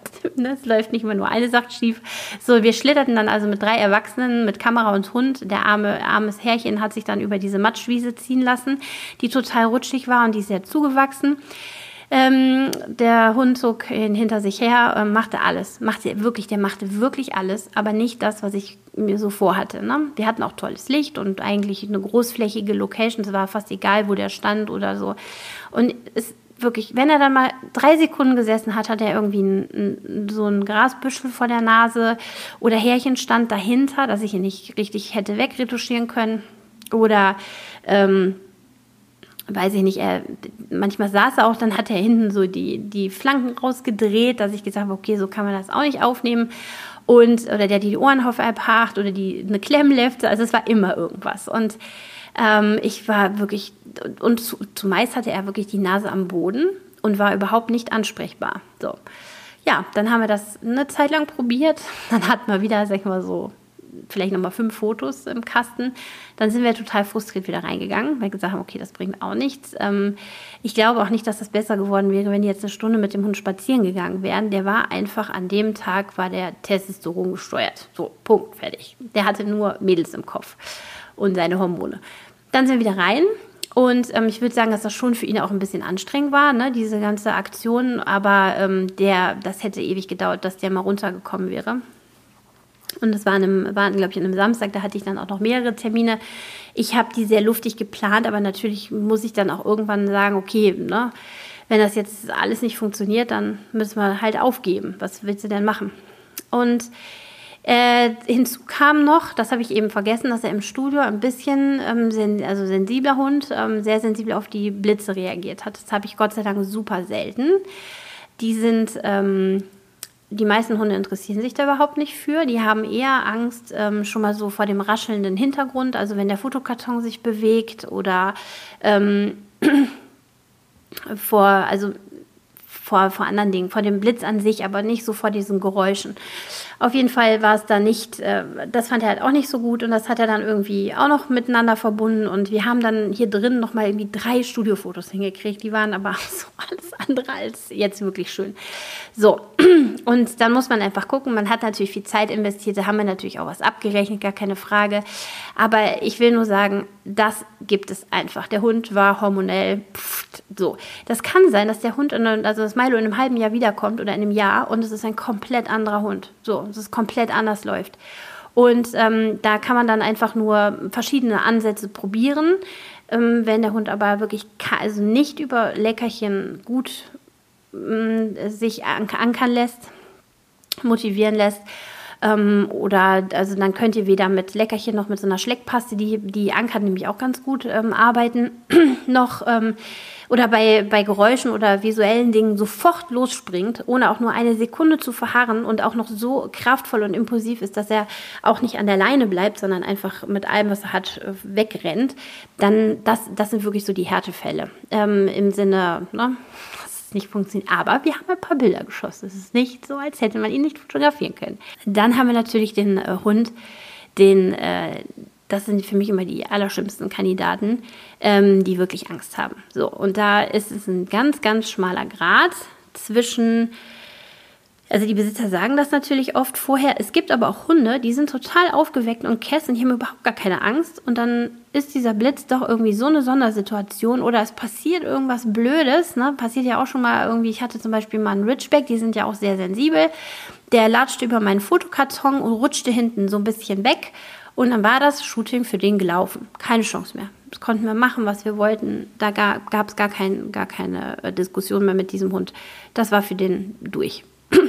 es läuft nicht immer nur eine Sache schief. So, wir schlitterten dann also mit drei Erwachsenen, mit Kamera und Hund. Der arme, armes Härchen hat sich dann über diese Matschwiese ziehen lassen, die total rutschig war und die ist sehr zugewachsen. Ähm, der Hund zog ihn hinter sich her, äh, machte alles, machte wirklich, der machte wirklich alles, aber nicht das, was ich mir so vorhatte. Ne? Wir hatten auch tolles Licht und eigentlich eine großflächige Location, es war fast egal, wo der stand oder so. Und es wirklich, wenn er dann mal drei Sekunden gesessen hat, hat er irgendwie ein, ein, so ein Grasbüschel vor der Nase oder Härchen stand dahinter, dass ich ihn nicht richtig hätte wegretuschieren können oder ähm, weiß ich nicht, er, manchmal saß er auch, dann hat er hinten so die, die Flanken rausgedreht, dass ich gesagt habe, okay, so kann man das auch nicht aufnehmen. Und, oder der hat die Ohren verpackt oder die, eine Klemmlefte, also es war immer irgendwas. Und ähm, ich war wirklich, und zu, zumeist hatte er wirklich die Nase am Boden und war überhaupt nicht ansprechbar. So. Ja, dann haben wir das eine Zeit lang probiert, dann hatten wir wieder, sag ich mal so, vielleicht nochmal fünf Fotos im Kasten. Dann sind wir total frustriert wieder reingegangen, weil wir gesagt haben, okay, das bringt auch nichts. Ähm, ich glaube auch nicht, dass das besser geworden wäre, wenn die jetzt eine Stunde mit dem Hund spazieren gegangen wären. Der war einfach, an dem Tag war der Testosteron gesteuert. So, Punkt, fertig. Der hatte nur Mädels im Kopf und seine Hormone. Dann sind wir wieder rein. Und ähm, ich würde sagen, dass das schon für ihn auch ein bisschen anstrengend war, ne, diese ganze Aktion. Aber ähm, der, das hätte ewig gedauert, dass der mal runtergekommen wäre. Und das war, an einem, war glaube ich, an einem Samstag, da hatte ich dann auch noch mehrere Termine. Ich habe die sehr luftig geplant, aber natürlich muss ich dann auch irgendwann sagen, okay, ne, wenn das jetzt alles nicht funktioniert, dann müssen wir halt aufgeben. Was willst du denn machen? Und äh, hinzu kam noch, das habe ich eben vergessen, dass er im Studio ein bisschen, ähm, sen- also sensibler Hund, ähm, sehr sensibel auf die Blitze reagiert hat. Das habe ich Gott sei Dank super selten. Die sind... Ähm, Die meisten Hunde interessieren sich da überhaupt nicht für. Die haben eher Angst ähm, schon mal so vor dem raschelnden Hintergrund, also wenn der Fotokarton sich bewegt oder ähm, vor, also vor, vor anderen Dingen, vor dem Blitz an sich, aber nicht so vor diesen Geräuschen. Auf jeden Fall war es da nicht, äh, das fand er halt auch nicht so gut und das hat er dann irgendwie auch noch miteinander verbunden und wir haben dann hier drin nochmal irgendwie drei Studiofotos hingekriegt, die waren aber so alles andere als jetzt wirklich schön. So, und dann muss man einfach gucken, man hat natürlich viel Zeit investiert, da haben wir natürlich auch was abgerechnet, gar keine Frage, aber ich will nur sagen, das gibt es einfach. Der Hund war hormonell, pft, so. Das kann sein, dass der Hund, in, also das Milo in einem halben Jahr wiederkommt oder in einem Jahr und es ist ein komplett anderer Hund, so, dass es komplett anders läuft. Und ähm, da kann man dann einfach nur verschiedene Ansätze probieren. Ähm, wenn der Hund aber wirklich ka- also nicht über Leckerchen gut ähm, sich an- ankern lässt, motivieren lässt, ähm, oder also dann könnt ihr weder mit Leckerchen noch mit so einer Schleckpaste, die, die ankert nämlich auch ganz gut ähm, arbeiten, noch ähm, oder bei, bei Geräuschen oder visuellen Dingen sofort losspringt, ohne auch nur eine Sekunde zu verharren und auch noch so kraftvoll und impulsiv ist, dass er auch nicht an der Leine bleibt, sondern einfach mit allem, was er hat, wegrennt, dann das, das sind wirklich so die Härtefälle. Ähm, im Sinne, ne, dass es nicht funktioniert. Aber wir haben ein paar Bilder geschossen. Es ist nicht so, als hätte man ihn nicht fotografieren können. Dann haben wir natürlich den äh, Hund, den... Äh, Das sind für mich immer die allerschlimmsten Kandidaten, ähm, die wirklich Angst haben. So, und da ist es ein ganz, ganz schmaler Grat zwischen, also die Besitzer sagen das natürlich oft vorher, es gibt aber auch Hunde, die sind total aufgeweckt und kess und die haben überhaupt gar keine Angst und dann ist dieser Blitz doch irgendwie so eine Sondersituation oder es passiert irgendwas Blödes, ne? Passiert ja auch schon mal irgendwie, ich hatte zum Beispiel mal einen Ridgeback, die sind ja auch sehr sensibel, der latschte über meinen Fotokarton und rutschte hinten so ein bisschen weg. Und dann war das Shooting für den gelaufen. Keine Chance mehr. Das konnten wir machen, was wir wollten. Da gab es gar, kein, gar keine Diskussion mehr mit diesem Hund. Das war für den durch.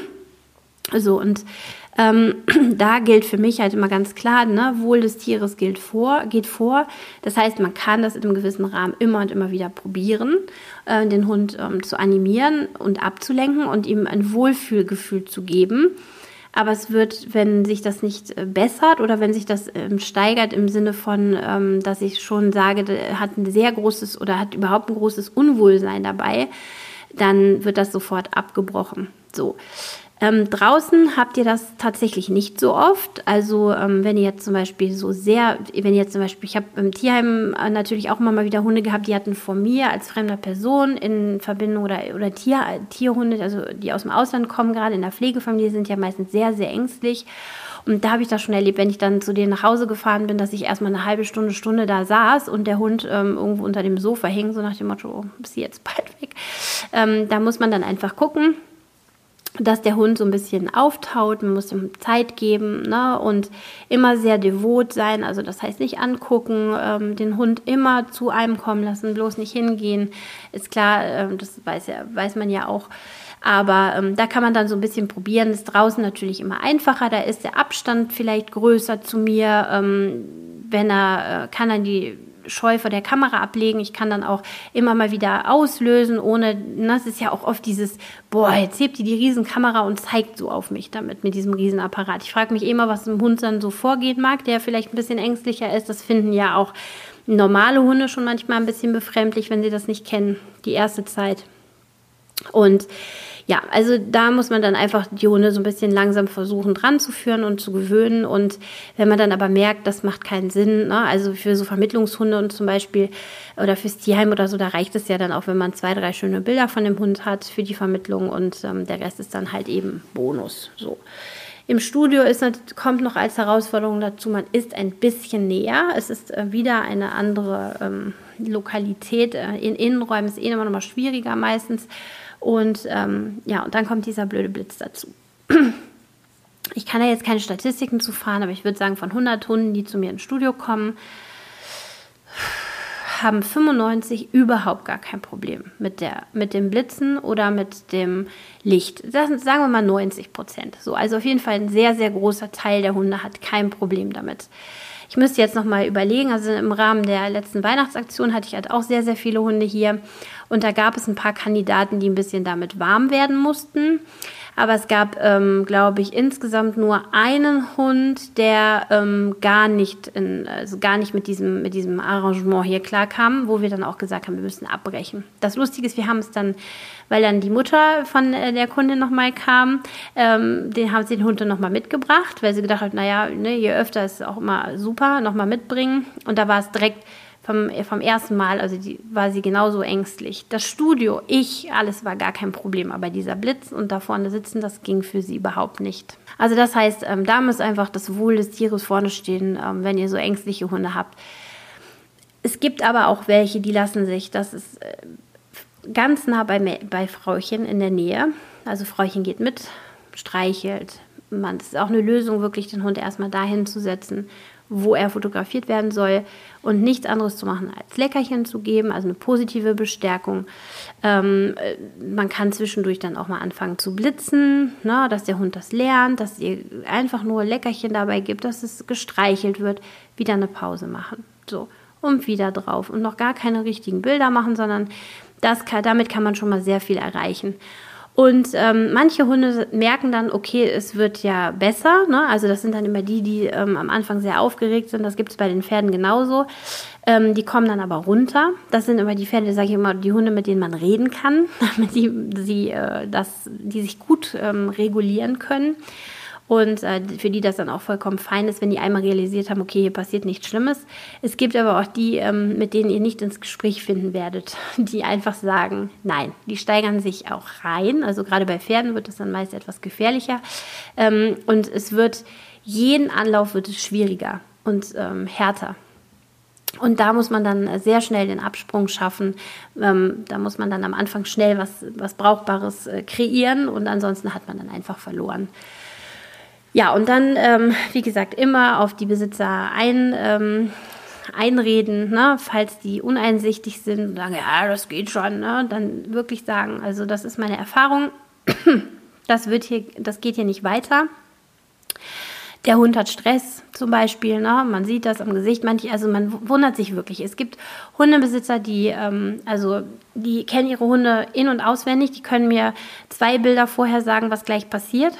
So, und ähm, da gilt für mich halt immer ganz klar, ne, Wohl des Tieres gilt vor, geht vor. Das heißt, man kann das in einem gewissen Rahmen immer und immer wieder probieren, äh, den Hund ähm, zu animieren und abzulenken und ihm ein Wohlfühlgefühl zu geben. Aber es wird, wenn sich das nicht bessert oder wenn sich das ähm, steigert im Sinne von, ähm, dass ich schon sage, der hat ein sehr großes oder hat überhaupt ein großes Unwohlsein dabei, dann wird das sofort abgebrochen. So. Ähm, draußen habt ihr das tatsächlich nicht so oft. Also ähm, wenn ihr jetzt zum Beispiel so sehr, wenn ihr jetzt zum Beispiel, ich habe im Tierheim natürlich auch immer mal wieder Hunde gehabt, die hatten von mir als fremder Person in Verbindung oder, oder Tier, Tierhunde, also die aus dem Ausland kommen, gerade in der Pflegefamilie, sind ja meistens sehr, sehr ängstlich. Und da habe ich das schon erlebt, wenn ich dann zu denen nach Hause gefahren bin, dass ich erstmal eine halbe Stunde, Stunde da saß und der Hund ähm, irgendwo unter dem Sofa hing, so nach dem Motto, oh, ist sie jetzt bald weg. Ähm, da muss man dann einfach gucken, dass der Hund so ein bisschen auftaut, man muss ihm Zeit geben, ne, und immer sehr devot sein, also das heißt nicht angucken, ähm, den Hund immer zu einem kommen lassen, bloß nicht hingehen, ist klar, ähm, das weiß, ja, weiß man ja auch, aber ähm, da kann man dann so ein bisschen probieren, ist draußen natürlich immer einfacher, da ist der Abstand vielleicht größer zu mir, ähm, wenn er, äh, kann er die scheu vor der Kamera ablegen. Ich kann dann auch immer mal wieder auslösen, ohne, ne, es ist ja auch oft dieses, boah, jetzt hebt die die Riesenkamera und zeigt so auf mich damit, mit diesem Riesenapparat. Ich frage mich immer, was dem Hund dann so vorgehen mag, der vielleicht ein bisschen ängstlicher ist. Das finden ja auch normale Hunde schon manchmal ein bisschen befremdlich, wenn sie das nicht kennen, die erste Zeit. Und ja, also da muss man dann einfach die Hunde so ein bisschen langsam versuchen dran zu führen und zu gewöhnen. Und wenn man dann aber merkt, das macht keinen Sinn, ne? Also für so Vermittlungshunde und zum Beispiel oder fürs Tierheim oder so, da reicht es ja dann auch, wenn man zwei, drei schöne Bilder von dem Hund hat für die Vermittlung und ähm, der Rest ist dann halt eben Bonus. So. Im Studio ist, kommt noch als Herausforderung dazu, man ist ein bisschen näher. Es ist äh, wieder eine andere ähm, Lokalität. Äh, in Innenräumen ist eh immer noch mal schwieriger meistens. Und ähm, ja, und dann kommt dieser blöde Blitz dazu. Ich kann da jetzt keine Statistiken zu fahren, aber ich würde sagen, von hundert Hunden, die zu mir ins Studio kommen, haben fünfundneunzig überhaupt gar kein Problem mit, der, mit dem Blitzen oder mit dem Licht. Das sagen wir mal neunzig Prozent. So, also auf jeden Fall ein sehr, sehr großer Teil der Hunde hat kein Problem damit. Ich müsste jetzt nochmal überlegen, also im Rahmen der letzten Weihnachtsaktion hatte ich halt auch sehr, sehr viele Hunde hier und da gab es ein paar Kandidaten, die ein bisschen damit warm werden mussten. Aber es gab, ähm, glaube ich, insgesamt nur einen Hund, der ähm, gar nicht, in, also gar nicht mit diesem, mit diesem Arrangement hier klarkam, wo wir dann auch gesagt haben, wir müssen abbrechen. Das Lustige ist, wir haben es dann, weil dann die Mutter von äh, der Kundin nochmal kam, ähm, den haben sie den Hund dann nochmal mitgebracht, weil sie gedacht hat, naja, ne, je öfter ist es auch immer super, nochmal mitbringen. Und da war es direkt Vom, vom ersten Mal, also die, war sie genauso ängstlich. Das Studio, ich, alles war gar kein Problem, aber dieser Blitz und da vorne sitzen, das ging für sie überhaupt nicht. Also das heißt, ähm, da muss einfach das Wohl des Tieres vorne stehen, ähm, wenn ihr so ängstliche Hunde habt. Es gibt aber auch welche, die lassen sich, das ist äh, ganz nah bei, bei Frauchen in der Nähe. Also Frauchen geht mit, streichelt. Man, das ist auch eine Lösung, wirklich den Hund erstmal dahin zu setzen, wo er fotografiert werden soll und nichts anderes zu machen, als Leckerchen zu geben, also eine positive Bestärkung. Ähm, man kann zwischendurch dann auch mal anfangen zu blitzen, ne, dass der Hund das lernt, dass ihr einfach nur Leckerchen dabei gibt, dass es gestreichelt wird, wieder eine Pause machen. So, und wieder drauf. Und noch gar keine richtigen Bilder machen, sondern das kann, damit kann man schon mal sehr viel erreichen. Und ähm, manche Hunde merken dann, okay, es wird ja besser, ne? Also das sind dann immer die, die ähm, am Anfang sehr aufgeregt sind. Das gibt es bei den Pferden genauso. Ähm, die kommen dann aber runter. Das sind immer die Pferde, sage ich immer, die Hunde, mit denen man reden kann, damit die, sie, äh, das, die sich gut ähm, regulieren können. Und äh, für die das dann auch vollkommen fein ist, wenn die einmal realisiert haben, okay, hier passiert nichts Schlimmes. Es gibt aber auch die, ähm, mit denen ihr nicht ins Gespräch finden werdet, die einfach sagen, nein, die steigern sich auch rein. Also gerade bei Pferden wird es dann meist etwas gefährlicher. Ähm, und es wird, jeden Anlauf wird es schwieriger und ähm, härter. Und da muss man dann sehr schnell den Absprung schaffen. Ähm, da muss man dann am Anfang schnell was, was Brauchbares äh, kreieren und ansonsten hat man dann einfach verloren. Ja, und dann, ähm, wie gesagt, immer auf die Besitzer ein, ähm, einreden, ne? Falls die uneinsichtig sind und sagen, ja, das geht schon, ne? Dann wirklich sagen, also das ist meine Erfahrung, das wird hier, das geht hier nicht weiter. Der Hund hat Stress zum Beispiel, ne? Man sieht das am Gesicht, manche, also man wundert sich wirklich. Es gibt Hundebesitzer, die, ähm, also die kennen ihre Hunde in- und auswendig, die können mir zwei Bilder vorher sagen, was gleich passiert.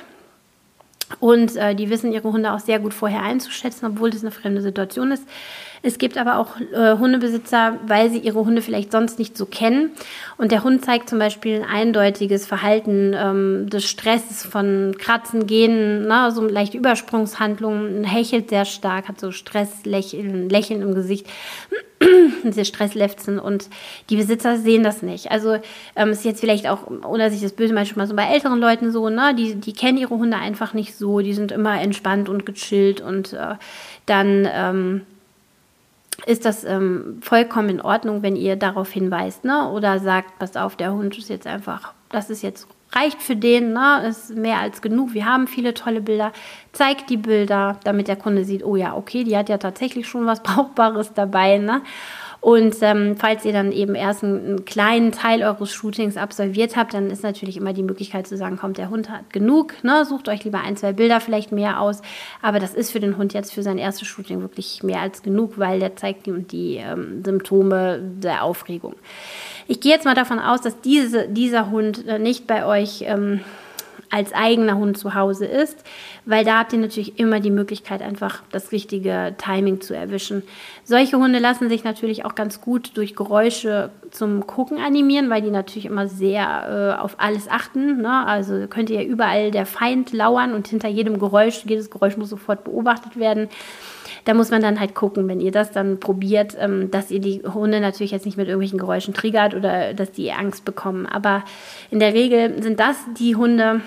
Und äh, die wissen ihre Hunde auch sehr gut vorher einzuschätzen, obwohl das eine fremde Situation ist. Es gibt aber auch äh, Hundebesitzer, weil sie ihre Hunde vielleicht sonst nicht so kennen. Und der Hund zeigt zum Beispiel ein eindeutiges Verhalten ähm, des Stresses von Kratzen, Gehen, ne, so leichte Übersprungshandlungen, hechelt sehr stark, hat so Stresslächeln, Lächeln im Gesicht, sehr Stresslefzen und die Besitzer sehen das nicht. Also ähm, ist jetzt vielleicht auch, ohne sich das böse manchmal so bei älteren Leuten so, ne, die, die kennen ihre Hunde einfach nicht so, die sind immer entspannt und gechillt und äh, dann ähm, ist das ähm, vollkommen in Ordnung, wenn ihr darauf hinweist, ne? Oder sagt, pass auf, der Hund ist jetzt einfach, das ist jetzt, reicht für den, ne? Ist mehr als genug, wir haben viele tolle Bilder, zeigt die Bilder, damit der Kunde sieht, oh ja, okay, die hat ja tatsächlich schon was Brauchbares dabei, ne? Und ähm, falls ihr dann eben erst einen, einen kleinen Teil eures Shootings absolviert habt, dann ist natürlich immer die Möglichkeit zu sagen, kommt, der Hund hat genug, ne? Sucht euch lieber ein, zwei Bilder vielleicht mehr aus. Aber das ist für den Hund jetzt für sein erstes Shooting wirklich mehr als genug, weil der zeigt die, die ähm, Symptome der Aufregung. Ich gehe jetzt mal davon aus, dass diese, dieser Hund äh, nicht bei euch ähm, als eigener Hund zu Hause ist, weil da habt ihr natürlich immer die Möglichkeit, einfach das richtige Timing zu erwischen. Solche Hunde lassen sich natürlich auch ganz gut durch Geräusche zum Gucken animieren, weil die natürlich immer sehr äh, auf alles achten, ne? Also könnt ihr ja überall der Feind lauern und hinter jedem Geräusch, jedes Geräusch muss sofort beobachtet werden. Da muss man dann halt gucken, wenn ihr das dann probiert, ähm, dass ihr die Hunde natürlich jetzt nicht mit irgendwelchen Geräuschen triggert oder dass die Angst bekommen. Aber in der Regel sind das die Hunde,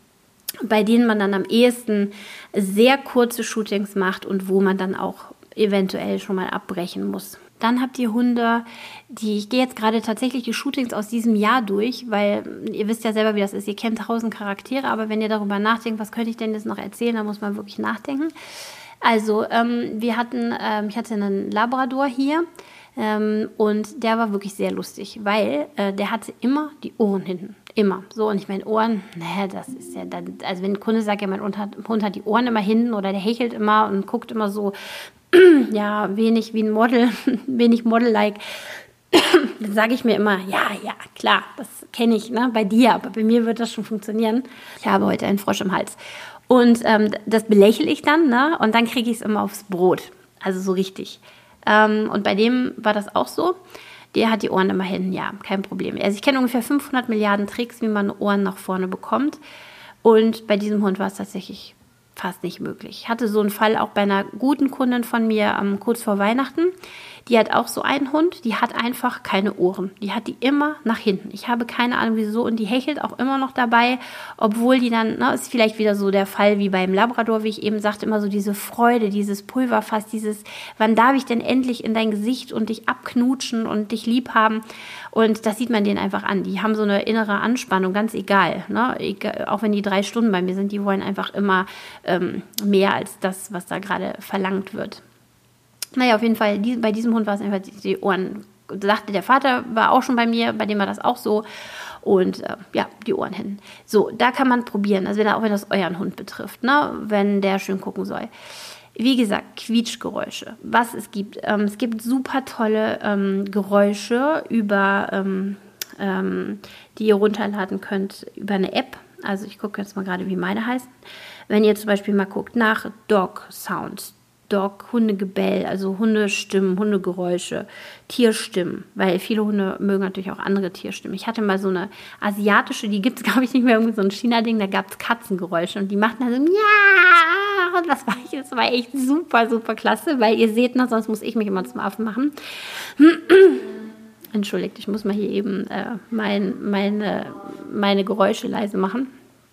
bei denen man dann am ehesten sehr kurze Shootings macht und wo man dann auch eventuell schon mal abbrechen muss. Dann habt ihr Hunde, die, ich gehe jetzt gerade tatsächlich die Shootings aus diesem Jahr durch, weil ihr wisst ja selber, wie das ist. Ihr kennt tausend Charaktere, aber wenn ihr darüber nachdenkt, was könnte ich denn jetzt noch erzählen, dann muss man wirklich nachdenken. Also, ähm, wir hatten, ähm, ich hatte einen Labrador hier ähm, und der war wirklich sehr lustig, weil äh, der hatte immer die Ohren hinten. Immer. So, und ich meine, Ohren, naja, das ist ja dann, also wenn ein Kunde sagt, ja, mein Hund hat, Hund hat die Ohren immer hinten oder der hechelt immer und guckt immer so, ja, wenig wie ein Model, wenig Model-like, dann sage ich mir immer, ja, ja, klar, das kenne ich, ne, bei dir, aber bei mir wird das schon funktionieren. Ich habe heute einen Frosch im Hals. Und ähm, das belächle ich dann, ne? Und dann kriege ich es immer aufs Brot. Also so richtig. Ähm, und bei dem war das auch so. Der hat die Ohren immer hinten, ja, kein Problem. Also ich kenne ungefähr fünfhundert Milliarden Tricks, wie man Ohren nach vorne bekommt. Und bei diesem Hund war es tatsächlich fast nicht möglich. Ich hatte so einen Fall auch bei einer guten Kundin von mir ähm, kurz vor Weihnachten. Die hat auch so einen Hund, die hat einfach keine Ohren. Die hat die immer nach hinten. Ich habe keine Ahnung wieso und die hechelt auch immer noch dabei, obwohl die dann, ne, ist vielleicht wieder so der Fall wie beim Labrador, wie ich eben sagte, immer so diese Freude, dieses Pulverfass, dieses, wann darf ich denn endlich in dein Gesicht und dich abknutschen und dich lieb haben? Und das sieht man denen einfach an. Die haben so eine innere Anspannung, ganz egal, ne? Egal, auch wenn die drei Stunden bei mir sind, die wollen einfach immer ähm, mehr als das, was da gerade verlangt wird. Naja, auf jeden Fall, die, bei diesem Hund war es einfach die, die Ohren, sagte der Vater, war auch schon bei mir, bei dem war das auch so. Und äh, ja, die Ohren hinten. So, da kann man probieren, also wenn, auch wenn das euren Hund betrifft, ne? Wenn der schön gucken soll. Wie gesagt, Quietschgeräusche. Was es gibt, ähm, es gibt super tolle ähm, Geräusche, über, ähm, ähm, die ihr runterladen könnt über eine App. Also ich gucke jetzt mal gerade, wie meine heißen. Wenn ihr zum Beispiel mal guckt nach Dog Sounds, Dog, Hundegebell, also Hundestimmen, Hundegeräusche, Tierstimmen, weil viele Hunde mögen natürlich auch andere Tierstimmen. Ich hatte mal so eine asiatische, die gibt es glaube ich nicht mehr, irgendwie so ein China-Ding, da gab es Katzengeräusche und die machten dann so, ja, das war, das war echt super, super klasse, weil ihr seht, na, sonst muss ich mich immer zum Affen machen. Entschuldigt, ich muss mal hier eben äh, mein, meine, meine Geräusche leise machen.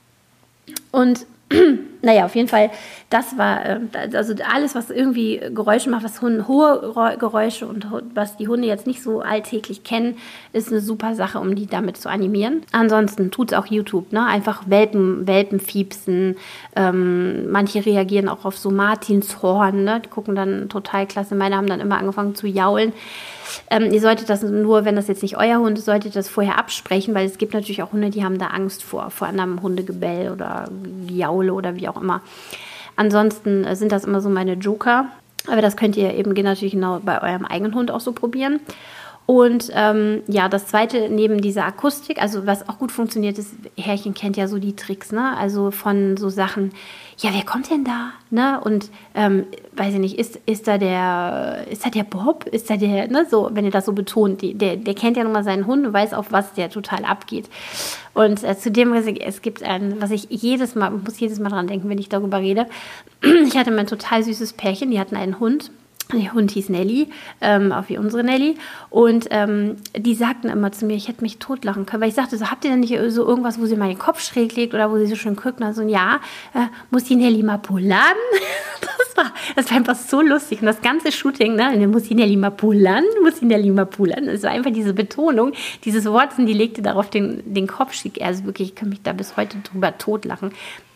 Und naja, auf jeden Fall, das war, also alles, was irgendwie Geräusche macht, was Hunde, hohe Geräusche und was die Hunde jetzt nicht so alltäglich kennen, ist eine super Sache, um die damit zu animieren. Ansonsten tut es auch YouTube, ne? Einfach Welpen, Welpen fiepsen. Ähm, manche reagieren auch auf so Martinshorn, ne? Die gucken dann total klasse. Meine haben dann immer angefangen zu jaulen. Ähm, ihr solltet das nur, wenn das jetzt nicht euer Hund ist, solltet das vorher absprechen, weil es gibt natürlich auch Hunde, die haben da Angst vor, vor anderem Hundegebell oder Jaule oder wie auch immer. Ansonsten äh, sind das immer so meine Joker, aber das könnt ihr eben natürlich genau bei eurem eigenen Hund auch so probieren. Und ähm, ja, das Zweite neben dieser Akustik, also was auch gut funktioniert ist, Herrchen kennt ja so die Tricks, ne? Also von so Sachen, ja, wer kommt denn da? Ne? Und ähm, weiß ich nicht, ist, ist da der, ist da der Bob? Ist da der, ne? So, wenn ihr das so betont, die, der, der kennt ja nun mal seinen Hund und weiß, auf was der total abgeht. Und äh, zudem, es gibt ein, was ich jedes Mal, ich muss jedes Mal dran denken, wenn ich darüber rede. Ich hatte mal ein total süßes Pärchen, die hatten einen Hund. Der Hund hieß Nelly, ähm, auch wie unsere Nelly. Und ähm, die sagten immer zu mir, ich hätte mich totlachen können. Weil ich sagte so, habt ihr denn nicht so irgendwas, wo sie mal den Kopf schräg legt oder wo sie so schön guckt? Und so, ja, äh, muss die Nelly mal pullern? Das war, das war einfach so lustig. Und das ganze Shooting, ne, muss die Nelly mal pullern? Muss die Nelly mal pullern? Es war einfach diese Betonung, dieses Wort, die legte darauf den, den Kopf schräg. Also wirklich, ich kann mich da bis heute drüber totlachen.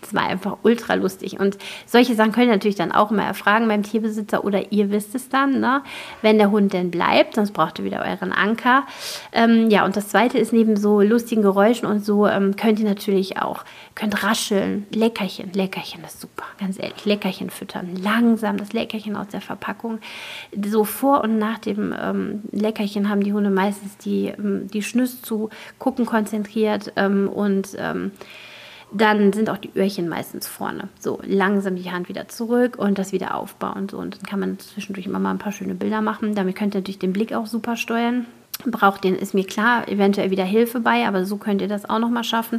Das war einfach ultra lustig. Und solche Sachen könnt ihr natürlich dann auch immer erfragen beim Tierbesitzer oder ihr wisst es dann, ne? Wenn der Hund denn bleibt, sonst braucht ihr wieder euren Anker. Ähm, ja, und das Zweite ist, neben so lustigen Geräuschen und so ähm, könnt ihr natürlich auch, könnt rascheln, Leckerchen, Leckerchen ist super, ganz ehrlich, Leckerchen füttern, langsam das Leckerchen aus der Verpackung. So vor und nach dem ähm, Leckerchen haben die Hunde meistens die, ähm, die Schnüsse zu gucken konzentriert ähm, und ähm, dann sind auch die Öhrchen meistens vorne. So, langsam die Hand wieder zurück und das wieder aufbauen. So, und dann kann man zwischendurch immer mal ein paar schöne Bilder machen. Damit könnt ihr natürlich den Blick auch super steuern. Braucht den, ist mir klar, eventuell wieder Hilfe bei, aber so könnt ihr das auch nochmal schaffen.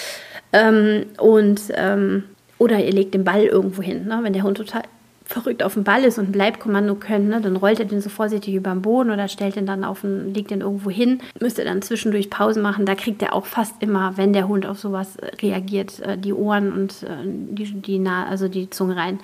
Ähm, und, ähm, oder ihr legt den Ball irgendwo hin, ne? Wenn der Hund total verrückt auf dem Ball ist und ein Bleibkommando können, ne, dann rollt er den so vorsichtig über den Boden oder stellt den dann auf den, legt den irgendwo hin, müsst ihr dann zwischendurch Pause machen. Da kriegt er auch fast immer, wenn der Hund auf sowas reagiert, die Ohren und die, die, Na- also die Zunge rein.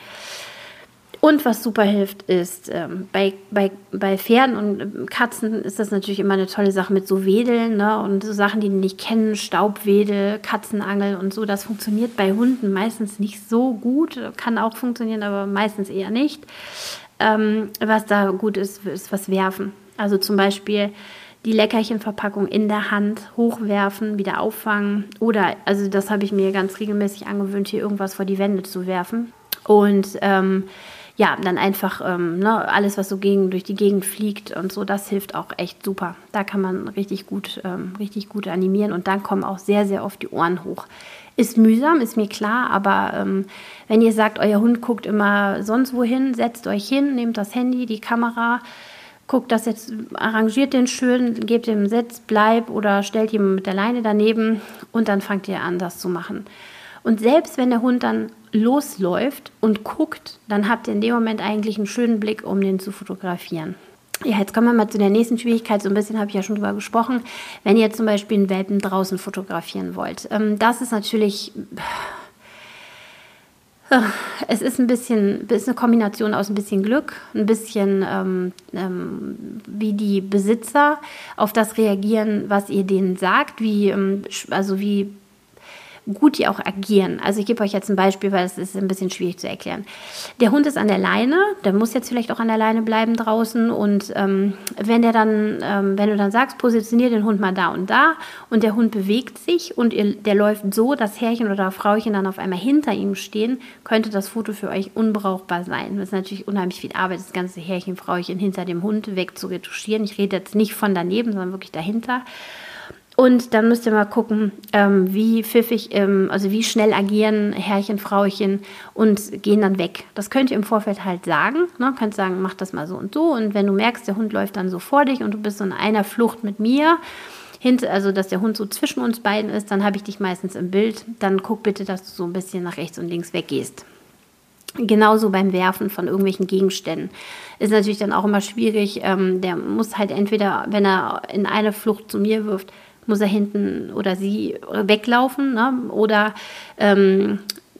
Und was super hilft, ist, ähm, bei, bei, bei Pferden und Katzen ist das natürlich immer eine tolle Sache mit so Wedeln, ne? Und so Sachen, die die nicht kennen, Staubwedel, Katzenangel und so. Das funktioniert bei Hunden meistens nicht so gut, kann auch funktionieren, aber meistens eher nicht. Ähm, was da gut ist, ist was werfen. Also zum Beispiel die Leckerchenverpackung in der Hand hochwerfen, wieder auffangen. Oder, also das habe ich mir ganz regelmäßig angewöhnt, hier irgendwas vor die Wände zu werfen. Und ähm, ja, dann einfach ähm, ne, alles, was so gegen, durch die Gegend fliegt und so, das hilft auch echt super. Da kann man richtig gut, ähm, richtig gut animieren und dann kommen auch sehr, sehr oft die Ohren hoch. Ist mühsam, ist mir klar, aber ähm, wenn ihr sagt, euer Hund guckt immer sonst wohin, setzt euch hin, nehmt das Handy, die Kamera, guckt das jetzt, arrangiert den schön, gebt ihm Sitz, Bleib oder stellt ihn mit der Leine daneben und dann fangt ihr an, das zu machen. Und selbst wenn der Hund dann losläuft und guckt, dann habt ihr in dem Moment eigentlich einen schönen Blick, um den zu fotografieren. Ja, jetzt kommen wir mal zu der nächsten Schwierigkeit. So ein bisschen habe ich ja schon drüber gesprochen. Wenn ihr zum Beispiel einen Welpen draußen fotografieren wollt. Ähm, das ist natürlich... Es ist ein bisschen, ist eine Kombination aus ein bisschen Glück, ein bisschen ähm, ähm, wie die Besitzer auf das reagieren, was ihr denen sagt, wie, ähm, also wie gut die auch agieren. Also ich gebe euch jetzt ein Beispiel, weil es ist ein bisschen schwierig zu erklären. Der Hund ist an der Leine, der muss jetzt vielleicht auch an der Leine bleiben draußen und ähm, wenn der dann, ähm, wenn du dann sagst, positionier den Hund mal da und da und der Hund bewegt sich und ihr, der läuft so, dass Herrchen oder Frauchen dann auf einmal hinter ihm stehen, könnte das Foto für euch unbrauchbar sein. Das ist natürlich unheimlich viel Arbeit, das ganze Herrchen, Frauchen hinter dem Hund wegzuretuschieren. Ich rede jetzt nicht von daneben, sondern wirklich dahinter. Und dann müsst ihr mal gucken, ähm, wie pfiffig, ähm, also wie schnell agieren Herrchen, Frauchen und gehen dann weg. Das könnt ihr im Vorfeld halt sagen. Ne? Könnt sagen, mach das mal so und so. Und wenn du merkst, der Hund läuft dann so vor dich und du bist so in einer Flucht mit mir, hint, also dass der Hund so zwischen uns beiden ist, dann habe ich dich meistens im Bild. Dann guck bitte, dass du so ein bisschen nach rechts und links weggehst. Genauso beim Werfen von irgendwelchen Gegenständen. Ist natürlich dann auch immer schwierig. Ähm, der muss halt entweder, wenn er in eine Flucht zu mir wirft, muss er hinten oder sie weglaufen, ne? Oder ähm,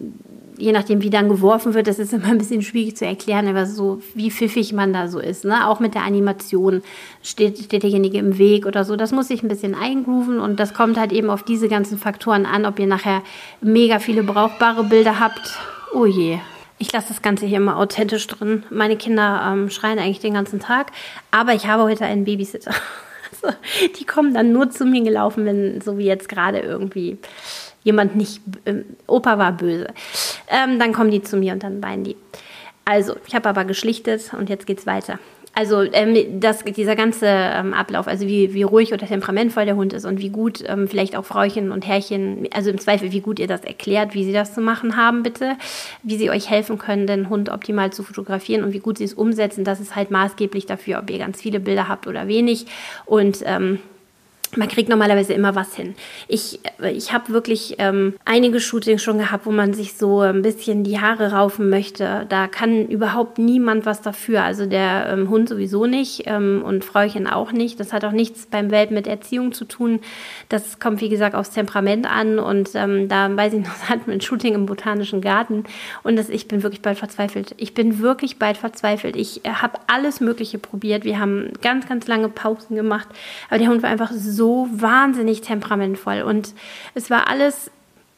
je nachdem, wie dann geworfen wird, das ist immer ein bisschen schwierig zu erklären, aber so wie pfiffig man da so ist, ne? Auch mit der Animation steht, steht derjenige im Weg oder so, das muss sich ein bisschen eingrooven und das kommt halt eben auf diese ganzen Faktoren an, ob ihr nachher mega viele brauchbare Bilder habt. Oh je. Ich lasse das Ganze hier immer authentisch drin. Meine Kinder ähm, schreien eigentlich den ganzen Tag, aber ich habe heute einen Babysitter. Also, die kommen dann nur zu mir gelaufen, wenn so wie jetzt gerade irgendwie jemand nicht, ähm, Opa war böse. Ähm, dann kommen die zu mir und dann weinen die. Also, ich habe aber geschlichtet und jetzt geht's weiter. Also ähm, das, dieser ganze ähm, Ablauf, also wie, wie ruhig oder temperamentvoll der Hund ist und wie gut ähm, vielleicht auch Frauchen und Herrchen, also im Zweifel, wie gut ihr das erklärt, wie sie das zu machen haben, bitte, wie sie euch helfen können, den Hund optimal zu fotografieren und wie gut sie es umsetzen, das ist halt maßgeblich dafür, ob ihr ganz viele Bilder habt oder wenig und ähm, man kriegt normalerweise immer was hin. Ich, ich habe wirklich ähm, einige Shootings schon gehabt, wo man sich so ein bisschen die Haare raufen möchte. Da kann überhaupt niemand was dafür. Also der ähm, Hund sowieso nicht ähm, und Frauchen auch nicht. Das hat auch nichts beim Welpen mit Erziehung zu tun. Das kommt, wie gesagt, aufs Temperament an. Und ähm, da weiß ich noch, da hatten wir ein Shooting im Botanischen Garten. Und das, ich bin wirklich bald verzweifelt. Ich bin wirklich bald verzweifelt. Ich äh, habe alles Mögliche probiert. Wir haben ganz, ganz lange Pausen gemacht. Aber der Hund war einfach so so wahnsinnig temperamentvoll und es war alles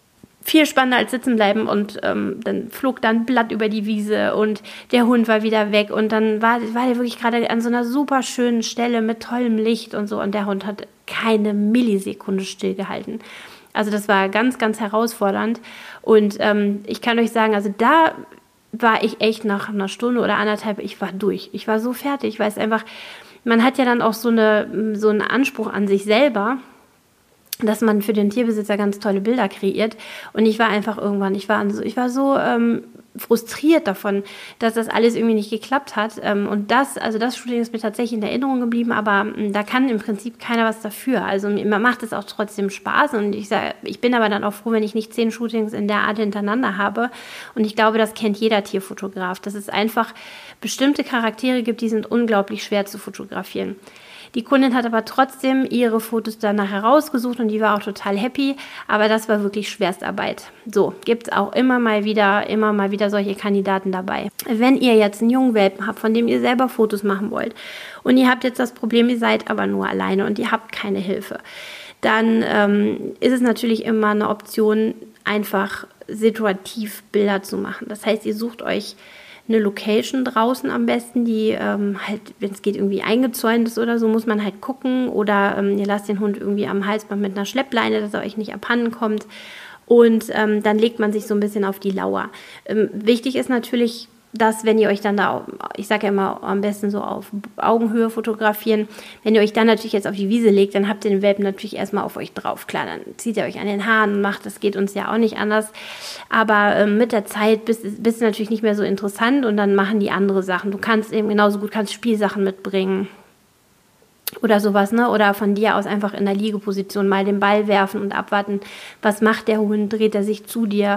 viel spannender als sitzen bleiben und ähm, dann flog dann ein Blatt über die Wiese und der Hund war wieder weg und dann war, war der wirklich gerade an so einer super schönen Stelle mit tollem Licht und so und der Hund hat keine Millisekunde stillgehalten. Also das war ganz, ganz herausfordernd und ähm, ich kann euch sagen, also da war ich echt nach einer Stunde oder anderthalb, ich war durch. Ich war so fertig, weil es einfach, man hat ja dann auch so, eine, so einen Anspruch an sich selber, dass man für den Tierbesitzer ganz tolle Bilder kreiert. Und ich war einfach irgendwann, ich war so, ich war so ähm, frustriert davon, dass das alles irgendwie nicht geklappt hat. Ähm, und das, also das Shooting ist mir tatsächlich in Erinnerung geblieben, aber ähm, da kann im Prinzip keiner was dafür. Also mir macht es auch trotzdem Spaß und ich sage, ich bin aber dann auch froh, wenn ich nicht zehn Shootings in der Art hintereinander habe. Und ich glaube, das kennt jeder Tierfotograf, dass es einfach bestimmte Charaktere gibt, die sind unglaublich schwer zu fotografieren. Die Kundin hat aber trotzdem ihre Fotos danach herausgesucht und die war auch total happy, aber das war wirklich Schwerstarbeit. So, gibt es auch immer mal wieder, immer mal wieder solche Kandidaten dabei. Wenn ihr jetzt einen jungen Welpen habt, von dem ihr selber Fotos machen wollt und ihr habt jetzt das Problem, ihr seid aber nur alleine und ihr habt keine Hilfe, dann ähm, ist es natürlich immer eine Option, einfach situativ Bilder zu machen. Das heißt, ihr sucht euch eine Location draußen am besten, die ähm, halt, wenn es geht, irgendwie eingezäunt ist oder so, muss man halt gucken. Oder ähm, ihr lasst den Hund irgendwie am Halsband mit einer Schleppleine, dass er euch nicht abhanden kommt. Und ähm, dann legt man sich so ein bisschen auf die Lauer. Ähm, wichtig ist natürlich, dass, wenn ihr euch dann da, ich sage ja immer, am besten so auf Augenhöhe fotografieren, wenn ihr euch dann natürlich jetzt auf die Wiese legt, dann habt ihr den Welpen natürlich erstmal auf euch drauf. Klar, dann zieht ihr euch an den Haaren und macht, das geht uns ja auch nicht anders. Aber ähm, mit der Zeit bist, bist du natürlich nicht mehr so interessant und dann machen die andere Sachen. Du kannst eben genauso gut kannst Spielsachen mitbringen oder sowas, ne? Oder von dir aus einfach in der Liegeposition mal den Ball werfen und abwarten, was macht der Hund, dreht er sich zu dir?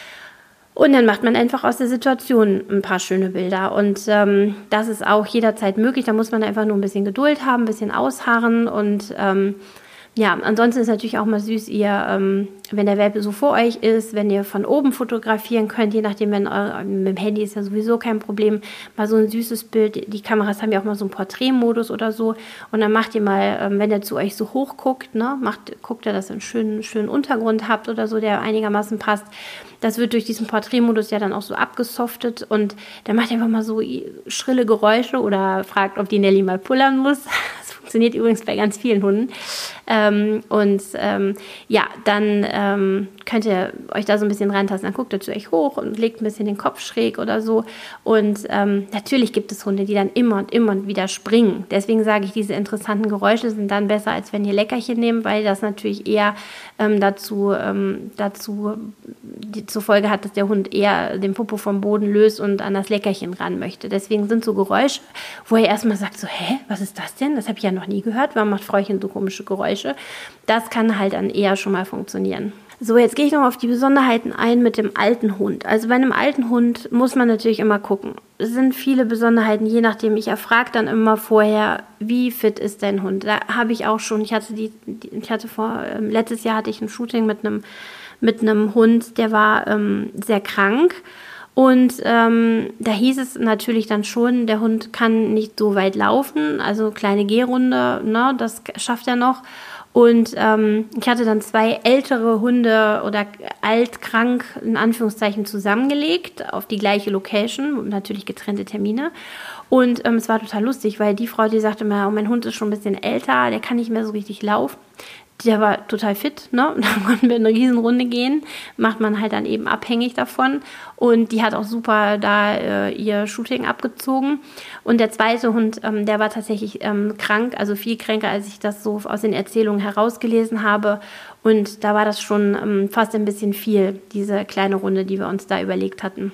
Und dann macht man einfach aus der Situation ein paar schöne Bilder. Und ähm, das ist auch jederzeit möglich. Da muss man einfach nur ein bisschen Geduld haben, ein bisschen ausharren. Und ähm, ja, ansonsten ist natürlich auch mal süß, ihr, ähm, wenn der Welpe so vor euch ist, wenn ihr von oben fotografieren könnt, je nachdem, wenn eure, mit dem Handy ist ja sowieso kein Problem, mal so ein süßes Bild. Die Kameras haben ja auch mal so einen Porträtmodus oder so. Und dann macht ihr mal, ähm, wenn der zu euch so hoch guckt, ne, macht, guckt ihr, dass ihr einen schönen, schönen Untergrund habt oder so, der einigermaßen passt. Das wird durch diesen Porträtmodus ja dann auch so abgesoftet und dann macht ihr einfach mal so schrille Geräusche oder fragt, ob die Nelly mal pullern muss. Das funktioniert übrigens bei ganz vielen Hunden. Ähm, und ähm, ja, dann ähm, könnt ihr euch da so ein bisschen rantasten. Dann guckt ihr zu euch hoch und legt ein bisschen den Kopf schräg oder so. Und ähm, natürlich gibt es Hunde, die dann immer und immer und wieder springen. Deswegen sage ich, diese interessanten Geräusche sind dann besser, als wenn ihr Leckerchen nehmt, weil das natürlich eher ähm, dazu, ähm, dazu die, zur Folge hat, dass der Hund eher den Popo vom Boden löst und an das Leckerchen ran möchte. Deswegen sind so Geräusche, wo er erstmal sagt so, hä, was ist das denn? Das habe ich ja noch nie gehört. Warum macht Fräuchen so komische Geräusche? Das kann halt dann eher schon mal funktionieren. So, jetzt gehe ich noch auf die Besonderheiten ein mit dem alten Hund. Also bei einem alten Hund muss man natürlich immer gucken. Es sind viele Besonderheiten, je nachdem. Ich erfrage dann immer vorher, wie fit ist dein Hund. Da habe ich auch schon, ich hatte die, die ich hatte vor, äh, letztes Jahr hatte ich ein Shooting mit einem mit einem Hund, der war ähm, sehr krank. Und ähm, da hieß es natürlich dann schon, der Hund kann nicht so weit laufen, also kleine Gehrunde, ne, das schafft er noch. Und ähm, ich hatte dann zwei ältere Hunde oder altkrank in Anführungszeichen zusammengelegt auf die gleiche Location, natürlich getrennte Termine. Und ähm, es war total lustig, weil die Frau, die sagte mir, oh, mein Hund ist schon ein bisschen älter, der kann nicht mehr so richtig laufen. Der war total fit, ne? Und dann konnten wir eine Riesenrunde gehen, macht man halt dann eben abhängig davon. Und die hat auch super da äh, ihr Shooting abgezogen. Und der zweite Hund, ähm, der war tatsächlich ähm, krank, also viel kränker, als ich das so aus den Erzählungen herausgelesen habe. Und da war das schon ähm, fast ein bisschen viel, diese kleine Runde, die wir uns da überlegt hatten.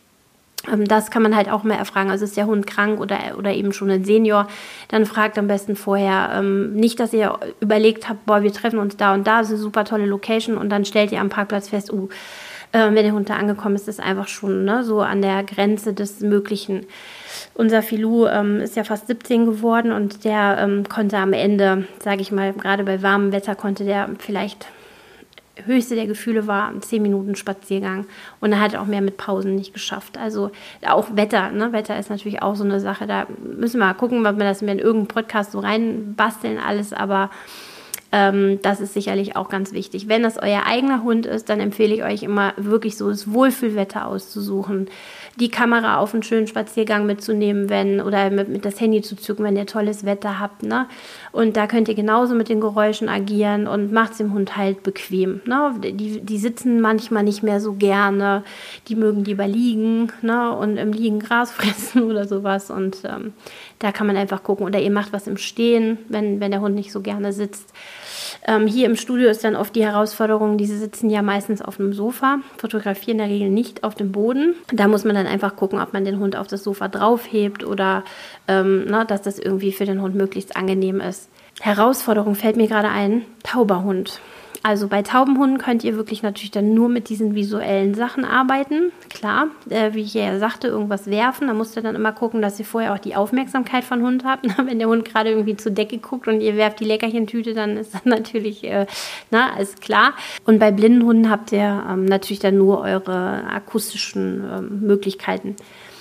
Das kann man halt auch mal erfragen. Also ist der Hund krank oder, oder eben schon ein Senior, dann fragt am besten vorher ähm, nicht, dass ihr überlegt habt, boah, wir treffen uns da und da, das ist eine super tolle Location und dann stellt ihr am Parkplatz fest, uh, äh, wenn der Hund da angekommen ist, ist einfach schon ne, so an der Grenze des Möglichen. Unser Filou ähm, ist ja fast siebzehn geworden und der ähm, konnte am Ende, sage ich mal, gerade bei warmem Wetter, konnte der vielleicht höchste der Gefühle war zehn Minuten Spaziergang und er hat auch mehr mit Pausen nicht geschafft. Also auch Wetter, ne? Wetter ist natürlich auch so eine Sache, da müssen wir mal gucken, ob wir das in irgendeinen Podcast so reinbasteln alles, aber Ähm, das ist sicherlich auch ganz wichtig. Wenn das euer eigener Hund ist, dann empfehle ich euch immer wirklich so das Wohlfühlwetter auszusuchen, die Kamera auf einen schönen Spaziergang mitzunehmen, wenn oder mit, mit das Handy zu zücken, wenn ihr tolles Wetter habt. Ne? Und da könnt ihr genauso mit den Geräuschen agieren und macht es dem Hund halt bequem. Ne? Die, die sitzen manchmal nicht mehr so gerne, die mögen lieber liegen, ne? Und im Liegen Gras fressen oder sowas. Und ähm, da kann man einfach gucken. Oder ihr macht was im Stehen, wenn, wenn der Hund nicht so gerne sitzt. Ähm, hier im Studio ist dann oft die Herausforderung, diese sitzen ja meistens auf einem Sofa, fotografieren in der Regel nicht auf dem Boden. Da muss man dann einfach gucken, ob man den Hund auf das Sofa draufhebt oder ähm, na, dass das irgendwie für den Hund möglichst angenehm ist. Herausforderung fällt mir gerade ein, tauber Hund. Also bei tauben Hunden könnt ihr wirklich natürlich dann nur mit diesen visuellen Sachen arbeiten. Klar, äh, wie ich ja sagte, irgendwas werfen. Da müsst ihr dann immer gucken, dass ihr vorher auch die Aufmerksamkeit von Hund habt. Wenn der Hund gerade irgendwie zur Decke guckt und ihr werft die Leckerchentüte, dann ist das natürlich, äh, na, ist klar. Und bei blinden Hunden habt ihr ähm, natürlich dann nur eure akustischen ähm, Möglichkeiten.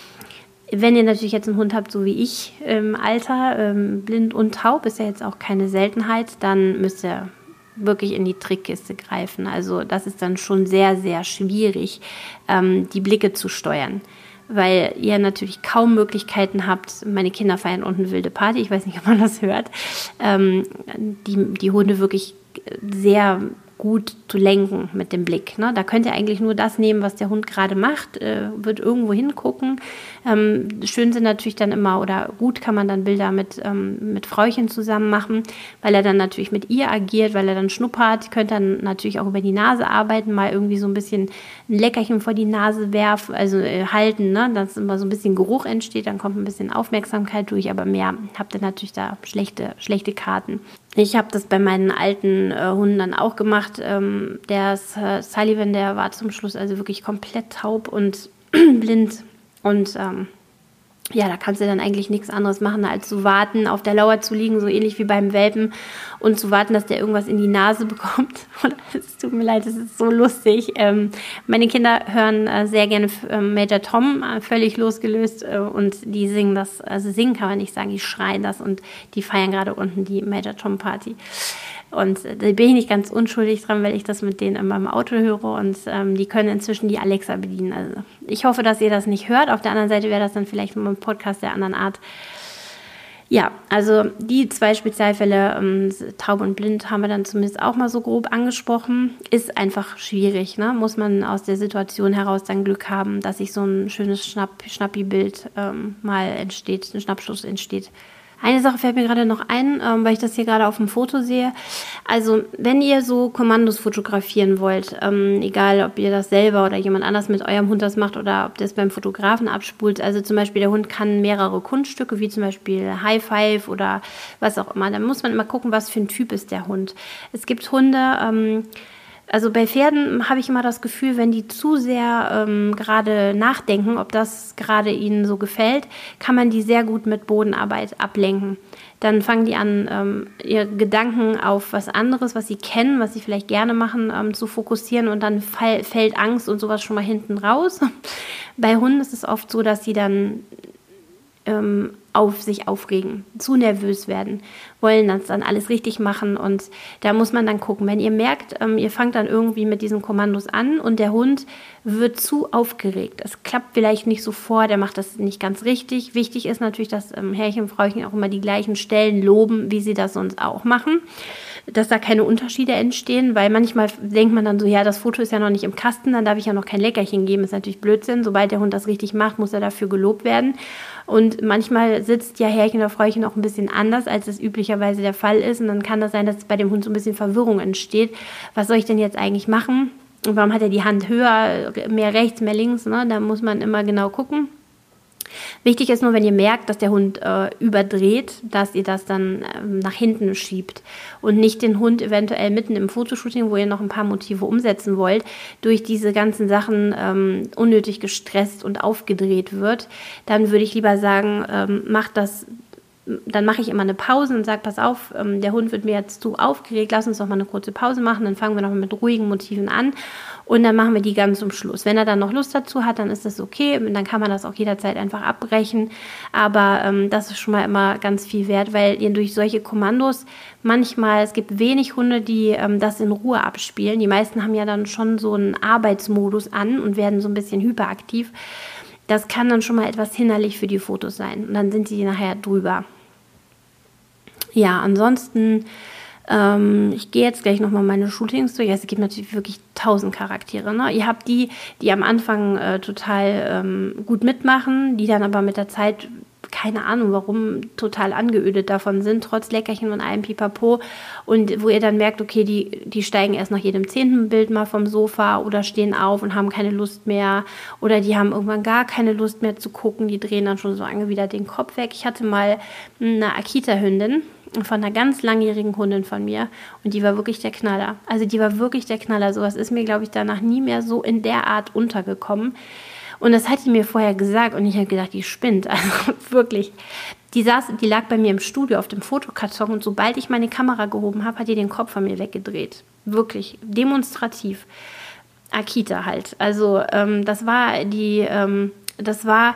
Wenn ihr natürlich jetzt einen Hund habt, so wie ich im Alter, ähm, blind und taub, ist ja jetzt auch keine Seltenheit, dann müsst ihr wirklich in die Trickkiste greifen. Also das ist dann schon sehr, sehr schwierig, ähm, die Blicke zu steuern, weil ihr natürlich kaum Möglichkeiten habt. Meine Kinder feiern unten wilde Party, ich weiß nicht, ob man das hört, ähm, die, die Hunde wirklich sehr gut zu lenken mit dem Blick. Ne? Da könnt ihr eigentlich nur das nehmen, was der Hund gerade macht, äh, wird irgendwo hingucken. Ähm, schön sind natürlich dann immer, oder gut kann man dann Bilder mit, ähm, mit Frauchen zusammen machen, weil er dann natürlich mit ihr agiert, weil er dann schnuppert. Könnt dann natürlich auch über die Nase arbeiten, mal irgendwie so ein bisschen ein Leckerchen vor die Nase werfen, also äh, halten, ne? Dass immer so ein bisschen Geruch entsteht, dann kommt ein bisschen Aufmerksamkeit durch, aber mehr habt ihr natürlich da schlechte, schlechte Karten. Ich habe das bei meinen alten äh, Hunden dann auch gemacht. Ähm, der äh, Sullivan, der war zum Schluss also wirklich komplett taub und blind. Und ähm, ja, da kannst du dann eigentlich nichts anderes machen, als zu warten, auf der Lauer zu liegen, so ähnlich wie beim Welpen, und zu warten, dass der irgendwas in die Nase bekommt. Es tut mir leid, es ist so lustig. Ähm, meine Kinder hören äh, sehr gerne äh, Major Tom, äh, völlig losgelöst, äh, und die singen das, also singen kann man nicht sagen, die schreien das, und die feiern gerade unten die Major Tom Party. Und äh, da bin ich nicht ganz unschuldig dran, weil ich das mit denen in meinem Auto höre, und ähm, die können inzwischen die Alexa bedienen. Also ich hoffe, dass ihr das nicht hört. Auf der anderen Seite wäre das dann vielleicht mal ein Podcast der anderen Art. Ja, also die zwei Spezialfälle, ähm, taub und blind, haben wir dann zumindest auch mal so grob angesprochen. Ist einfach schwierig, ne? Muss man aus der Situation heraus dann Glück haben, dass sich so ein schönes Schnapp, Schnappi-Bild ähm, mal entsteht, ein Schnappschuss entsteht. Eine Sache fällt mir gerade noch ein, ähm, weil ich das hier gerade auf dem Foto sehe. Also wenn ihr so Kommandos fotografieren wollt, ähm, egal ob ihr das selber oder jemand anders mit eurem Hund das macht oder ob das beim Fotografen abspult, also zum Beispiel der Hund kann mehrere Kunststücke, wie zum Beispiel High Five oder was auch immer, dann muss man immer gucken, was für ein Typ ist der Hund. Es gibt Hunde, ähm, also bei Pferden habe ich immer das Gefühl, wenn die zu sehr ähm, gerade nachdenken, ob das gerade ihnen so gefällt, kann man die sehr gut mit Bodenarbeit ablenken. Dann fangen die an, ähm, ihre Gedanken auf was anderes, was sie kennen, was sie vielleicht gerne machen, ähm, zu fokussieren, und dann fall, fällt Angst und sowas schon mal hinten raus. Bei Hunden ist es oft so, dass sie dann ähm, auf sich aufregen, zu nervös werden, wollen das dann alles richtig machen, und da muss man dann gucken. Wenn ihr merkt, ähm, ihr fangt dann irgendwie mit diesen Kommandos an und der Hund wird zu aufgeregt, es klappt vielleicht nicht sofort, der macht das nicht ganz richtig. Wichtig ist natürlich, dass ähm, Herrchen und Frauchen auch immer die gleichen Stellen loben, wie sie das sonst auch machen, dass da keine Unterschiede entstehen, weil manchmal denkt man dann so, ja, das Foto ist ja noch nicht im Kasten, dann darf ich ja noch kein Leckerchen geben, ist natürlich Blödsinn. Sobald der Hund das richtig macht, muss er dafür gelobt werden. Und manchmal sitzt ja Herrchen oder Frauchen auch ein bisschen anders, als es üblicherweise der Fall ist. Und dann kann das sein, dass bei dem Hund so ein bisschen Verwirrung entsteht. Was soll ich denn jetzt eigentlich machen? Und warum hat er die Hand höher, mehr rechts, mehr links? Ne? Da muss man immer genau gucken. Wichtig ist nur, wenn ihr merkt, dass der Hund äh, überdreht, dass ihr das dann ähm, nach hinten schiebt und nicht den Hund eventuell mitten im Fotoshooting, wo ihr noch ein paar Motive umsetzen wollt, durch diese ganzen Sachen ähm, unnötig gestresst und aufgedreht wird. Dann würde ich lieber sagen, ähm, macht das dann mache ich immer eine Pause und sage, pass auf, ähm, der Hund wird mir jetzt zu aufgeregt, lass uns doch mal eine kurze Pause machen, dann fangen wir noch mit ruhigen Motiven an und dann machen wir die ganz zum Schluss. Wenn er dann noch Lust dazu hat, dann ist das okay, dann kann man das auch jederzeit einfach abbrechen, aber ähm, das ist schon mal immer ganz viel wert, weil ihr durch solche Kommandos manchmal, es gibt wenig Hunde, die ähm, das in Ruhe abspielen, die meisten haben ja dann schon so einen Arbeitsmodus an und werden so ein bisschen hyperaktiv. Das kann dann schon mal etwas hinderlich für die Fotos sein. Und dann sind die nachher drüber. Ja, ansonsten, ähm, ich gehe jetzt gleich nochmal meine Shootings durch. Es gibt natürlich wirklich tausend Charaktere. Ne? Ihr habt die, die am Anfang äh, total ähm, gut mitmachen, die dann aber mit der Zeit, keine Ahnung warum, total angeödet davon sind, trotz Leckerchen und allem Pipapo. Und wo ihr dann merkt, okay, die, die steigen erst nach jedem zehnten Bild mal vom Sofa oder stehen auf und haben keine Lust mehr. Oder die haben irgendwann gar keine Lust mehr zu gucken. Die drehen dann schon so angewidert den Kopf weg. Ich hatte mal eine Akita-Hündin von einer ganz langjährigen Hundin von mir und die war wirklich der Knaller. Also die war wirklich der Knaller. Sowas ist mir, glaube ich, danach nie mehr so in der Art untergekommen. Und das hat die mir vorher gesagt und ich habe gedacht, die spinnt. Also wirklich. Die saß, die lag bei mir im Studio auf dem Fotokarton und sobald ich meine Kamera gehoben habe, hat die den Kopf von mir weggedreht. Wirklich, demonstrativ. Akita halt. Also ähm, das war die, ähm, das war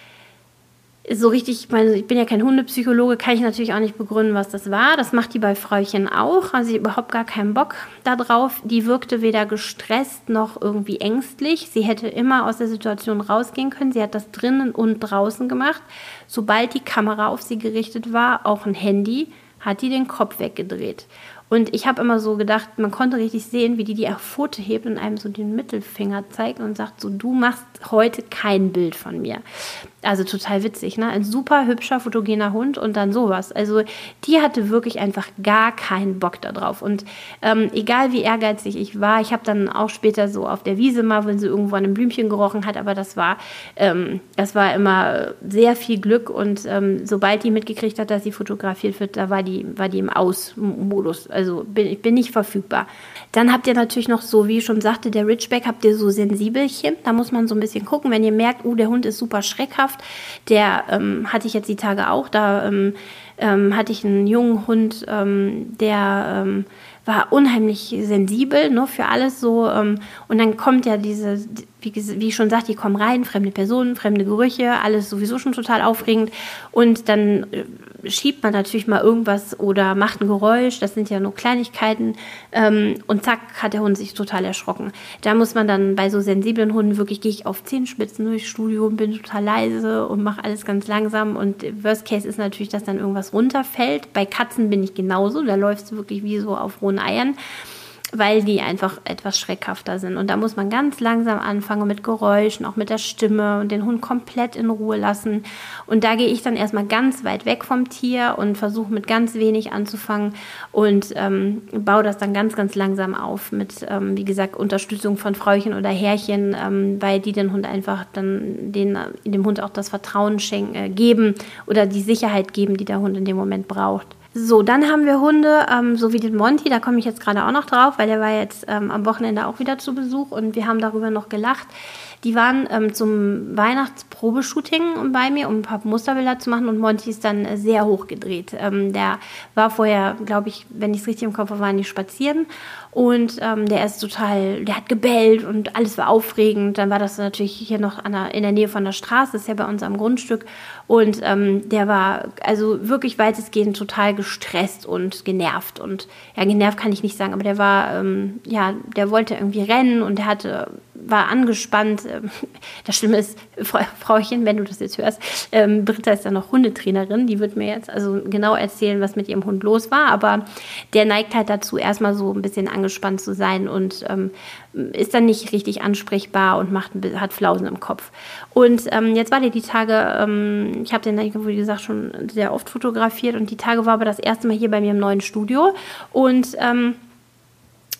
so richtig, ich meine, ich bin ja kein Hundepsychologe, kann ich natürlich auch nicht begründen, was das war. Das macht die bei Frauchen auch, also überhaupt gar keinen Bock darauf. Die wirkte weder gestresst noch irgendwie ängstlich. Sie hätte immer aus der Situation rausgehen können. Sie hat das drinnen und draußen gemacht. Sobald die Kamera auf sie gerichtet war, auch ein Handy, hat die den Kopf weggedreht. Und ich habe immer so gedacht, man konnte richtig sehen, wie die die Pfote hebt und einem so den Mittelfinger zeigt und sagt so, du machst heute kein Bild von mir. Also total witzig, ne? Ein super hübscher, fotogener Hund und dann sowas. Also die hatte wirklich einfach gar keinen Bock da drauf. Und ähm, egal wie ehrgeizig ich war, ich habe dann auch später so auf der Wiese mal, wenn sie irgendwo an einem Blümchen gerochen hat, aber das war, ähm, das war immer sehr viel Glück und ähm, sobald die mitgekriegt hat, dass sie fotografiert wird, da war die, war die im Aus-Modus. Also bin, ich bin nicht verfügbar. Dann habt ihr natürlich noch so, wie ich schon sagte, der Ridgeback, habt ihr so Sensibelchen. Da muss man so ein bisschen gucken, wenn ihr merkt, oh, der Hund ist super schreckhaft. Der ähm, hatte ich jetzt die Tage auch. Da ähm, ähm, hatte ich einen jungen Hund, ähm, der ähm, war unheimlich sensibel, ne, für alles so. Ähm, und dann kommt ja diese, wie, wie ich schon sagte, die kommen rein, fremde Personen, fremde Gerüche, alles sowieso schon total aufregend. Und dann äh, schiebt man natürlich mal irgendwas oder macht ein Geräusch. Das sind ja nur Kleinigkeiten. Ähm, und zack, hat der Hund sich total erschrocken. Da muss man dann bei so sensiblen Hunden wirklich, gehe ich auf Zehenspitzen durchs Studio und bin total leise und mache alles ganz langsam. Und Worst Case ist natürlich, dass dann irgendwas runterfällt. Bei Katzen bin ich genauso. Da läufst du wirklich wie so auf rohen Eiern, weil die einfach etwas schreckhafter sind. Und da muss man ganz langsam anfangen mit Geräuschen, auch mit der Stimme und den Hund komplett in Ruhe lassen. Und da gehe ich dann erstmal ganz weit weg vom Tier und versuche mit ganz wenig anzufangen und ähm, baue das dann ganz, ganz langsam auf mit, ähm, wie gesagt, Unterstützung von Frauchen oder Herrchen, ähm, weil die den Hund einfach dann den, dem Hund auch das Vertrauen schenken, äh, geben oder die Sicherheit geben, die der Hund in dem Moment braucht. So, dann haben wir Hunde, ähm, so wie den Monty, da komme ich jetzt gerade auch noch drauf, weil der war jetzt ähm, am Wochenende auch wieder zu Besuch und wir haben darüber noch gelacht. Die waren ähm, zum Weihnachtsprobeshooting bei mir, um ein paar Musterbilder zu machen und Monty ist dann äh, sehr hochgedreht. Ähm, der war vorher, glaube ich, wenn ich es richtig im Kopf habe, waren die spazieren und ähm, der ist total, der hat gebellt und alles war aufregend. Dann war das natürlich hier noch an der, in der Nähe von der Straße, das ist ja bei uns am Grundstück und ähm, der war also wirklich weitestgehend total gestresst und genervt und ja, genervt kann ich nicht sagen, aber der war, ähm, ja, der wollte irgendwie rennen und der hatte war angespannt. Das Schlimme ist, Frauchen, wenn du das jetzt hörst, ähm, Britta ist dann noch Hundetrainerin, die wird mir jetzt also genau erzählen, was mit ihrem Hund los war, aber der neigt halt dazu, erstmal so ein bisschen angespannt zu sein und ähm, ist dann nicht richtig ansprechbar und macht, hat Flausen im Kopf. Und ähm, jetzt war der die Tage, ähm, ich habe den, wie gesagt, schon sehr oft fotografiert und die Tage war aber das erste Mal hier bei mir im neuen Studio und ähm,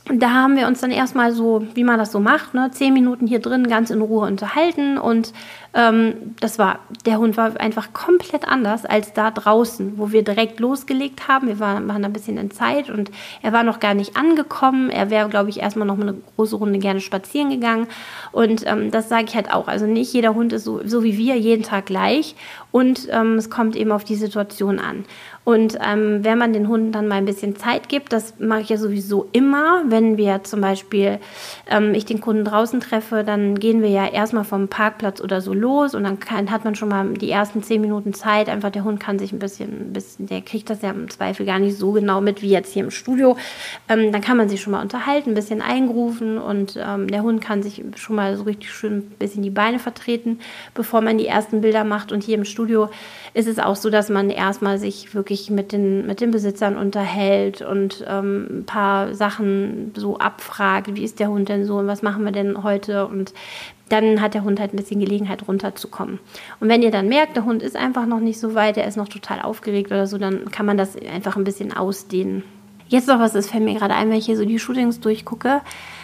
Da haben wir uns dann erstmal so, wie man das so macht, ne, zehn Minuten hier drin ganz in Ruhe unterhalten und ähm, das war, der Hund war einfach komplett anders als da draußen, wo wir direkt losgelegt haben. Wir waren, waren ein bisschen in Zeit und er war noch gar nicht angekommen. Er wäre, glaube ich, erstmal noch eine große Runde gerne spazieren gegangen und ähm, das sage ich halt auch. Also nicht jeder Hund ist so, so wie wir jeden Tag gleich und ähm, es kommt eben auf die Situation an. Und ähm, wenn man den Hunden dann mal ein bisschen Zeit gibt, das mache ich ja sowieso immer, wenn wir zum Beispiel, ähm, ich den Kunden draußen treffe, dann gehen wir ja erstmal vom Parkplatz oder so los und dann kann, hat man schon mal die ersten zehn Minuten Zeit, einfach der Hund kann sich ein bisschen, ein bisschen, der kriegt das ja im Zweifel gar nicht so genau mit wie jetzt hier im Studio, ähm, dann kann man sich schon mal unterhalten, ein bisschen eingrufen und ähm, der Hund kann sich schon mal so richtig schön ein bisschen die Beine vertreten, bevor man die ersten Bilder macht und hier im Studio ist es auch so, dass man erstmal sich wirklich mit den, mit den Besitzern unterhält und ähm, ein paar Sachen so abfragt, wie ist der Hund denn so und was machen wir denn heute und dann hat der Hund halt ein bisschen Gelegenheit runterzukommen. Und wenn ihr dann merkt, der Hund ist einfach noch nicht so weit, der ist noch total aufgeregt oder so, dann kann man das einfach ein bisschen ausdehnen. Jetzt noch was, das fällt mir gerade ein, wenn ich hier so die Shootings durchgucke.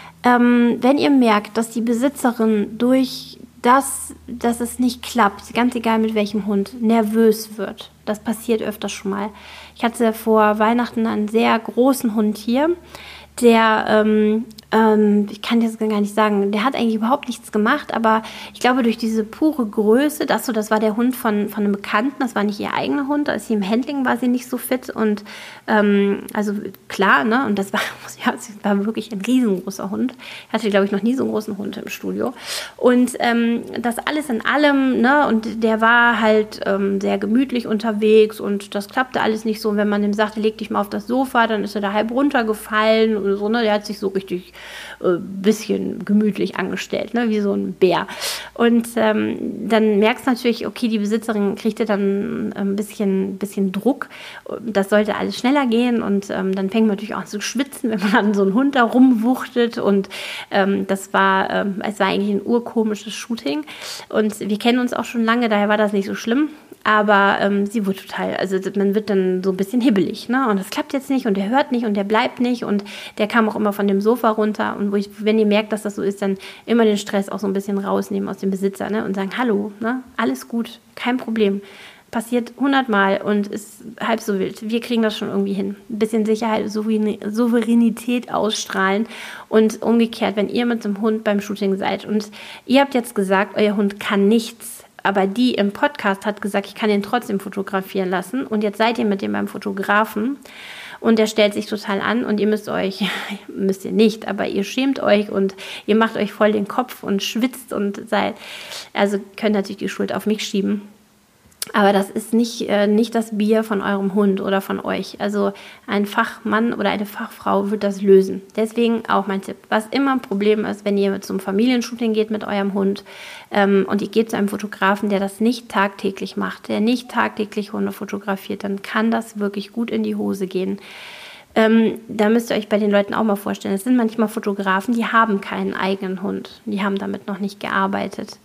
Ähm, wenn ihr merkt, dass die Besitzerin durch das, dass es nicht klappt, ganz egal mit welchem Hund, nervös wird. Das passiert öfters schon mal. Ich hatte vor Weihnachten einen sehr großen Hund hier, der, ähm, ähm, ich kann das gar nicht sagen, der hat eigentlich überhaupt nichts gemacht, aber ich glaube durch diese pure Größe, das so, das war der Hund von, von einem Bekannten, das war nicht ihr eigener Hund, als sie im Handling war sie nicht so fit und ähm, also klar, ne, und das war, ja, das war wirklich ein riesengroßer Hund. Ich hatte, glaube ich, noch nie so einen großen Hund im Studio und ähm, das alles in allem, ne, und der war halt ähm, sehr gemütlich unterwegs und das klappte alles nicht so und wenn man ihm sagte, leg dich mal auf das Sofa, dann ist er da halb runtergefallen und so, ne, der hat sich so richtig äh, bisschen gemütlich angestellt, ne, wie so ein Bär. Und ähm, dann merkst du natürlich, okay, die Besitzerin kriegte dann ein bisschen, bisschen Druck. Das sollte alles schneller gehen und ähm, dann fängt man natürlich auch an zu schwitzen, wenn man an so einen Hund da rumwuchtet und ähm, das war, ähm, es war eigentlich ein urkomisches Shooting und wir kennen uns auch schon lange, daher war das nicht so schlimm. Aber ähm, sie wurde total, also man wird dann so ein bisschen hibbelig, ne? Und das klappt jetzt nicht und der hört nicht und der bleibt nicht und der kam auch immer von dem Sofa runter. Und wo ich, wenn ihr merkt, dass das so ist, dann immer den Stress auch so ein bisschen rausnehmen aus dem Besitzer, ne? Und sagen, hallo, ne? Alles gut, kein Problem. Passiert hundertmal und ist halb so wild. Wir kriegen das schon irgendwie hin. Ein bisschen Sicherheit, Souveränität ausstrahlen und umgekehrt, wenn ihr mit dem Hund beim Shooting seid und ihr habt jetzt gesagt, euer Hund kann nichts, aber die im Podcast hat gesagt, ich kann ihn trotzdem fotografieren lassen. Und jetzt seid ihr mit dem beim Fotografen und der stellt sich total an und ihr müsst euch, müsst ihr nicht, aber ihr schämt euch und ihr macht euch voll den Kopf und schwitzt und seid, also könnt natürlich die Schuld auf mich schieben. Aber das ist nicht, äh, nicht das Bier von eurem Hund oder von euch. Also ein Fachmann oder eine Fachfrau wird das lösen. Deswegen auch mein Tipp. Was immer ein Problem ist, wenn ihr zum Familienshooting geht mit eurem Hund ähm, und ihr geht zu einem Fotografen, der das nicht tagtäglich macht, der nicht tagtäglich Hunde fotografiert, dann kann das wirklich gut in die Hose gehen. Ähm, da müsst ihr euch bei den Leuten auch mal vorstellen, es sind manchmal Fotografen, die haben keinen eigenen Hund. Die haben damit noch nicht gearbeitet.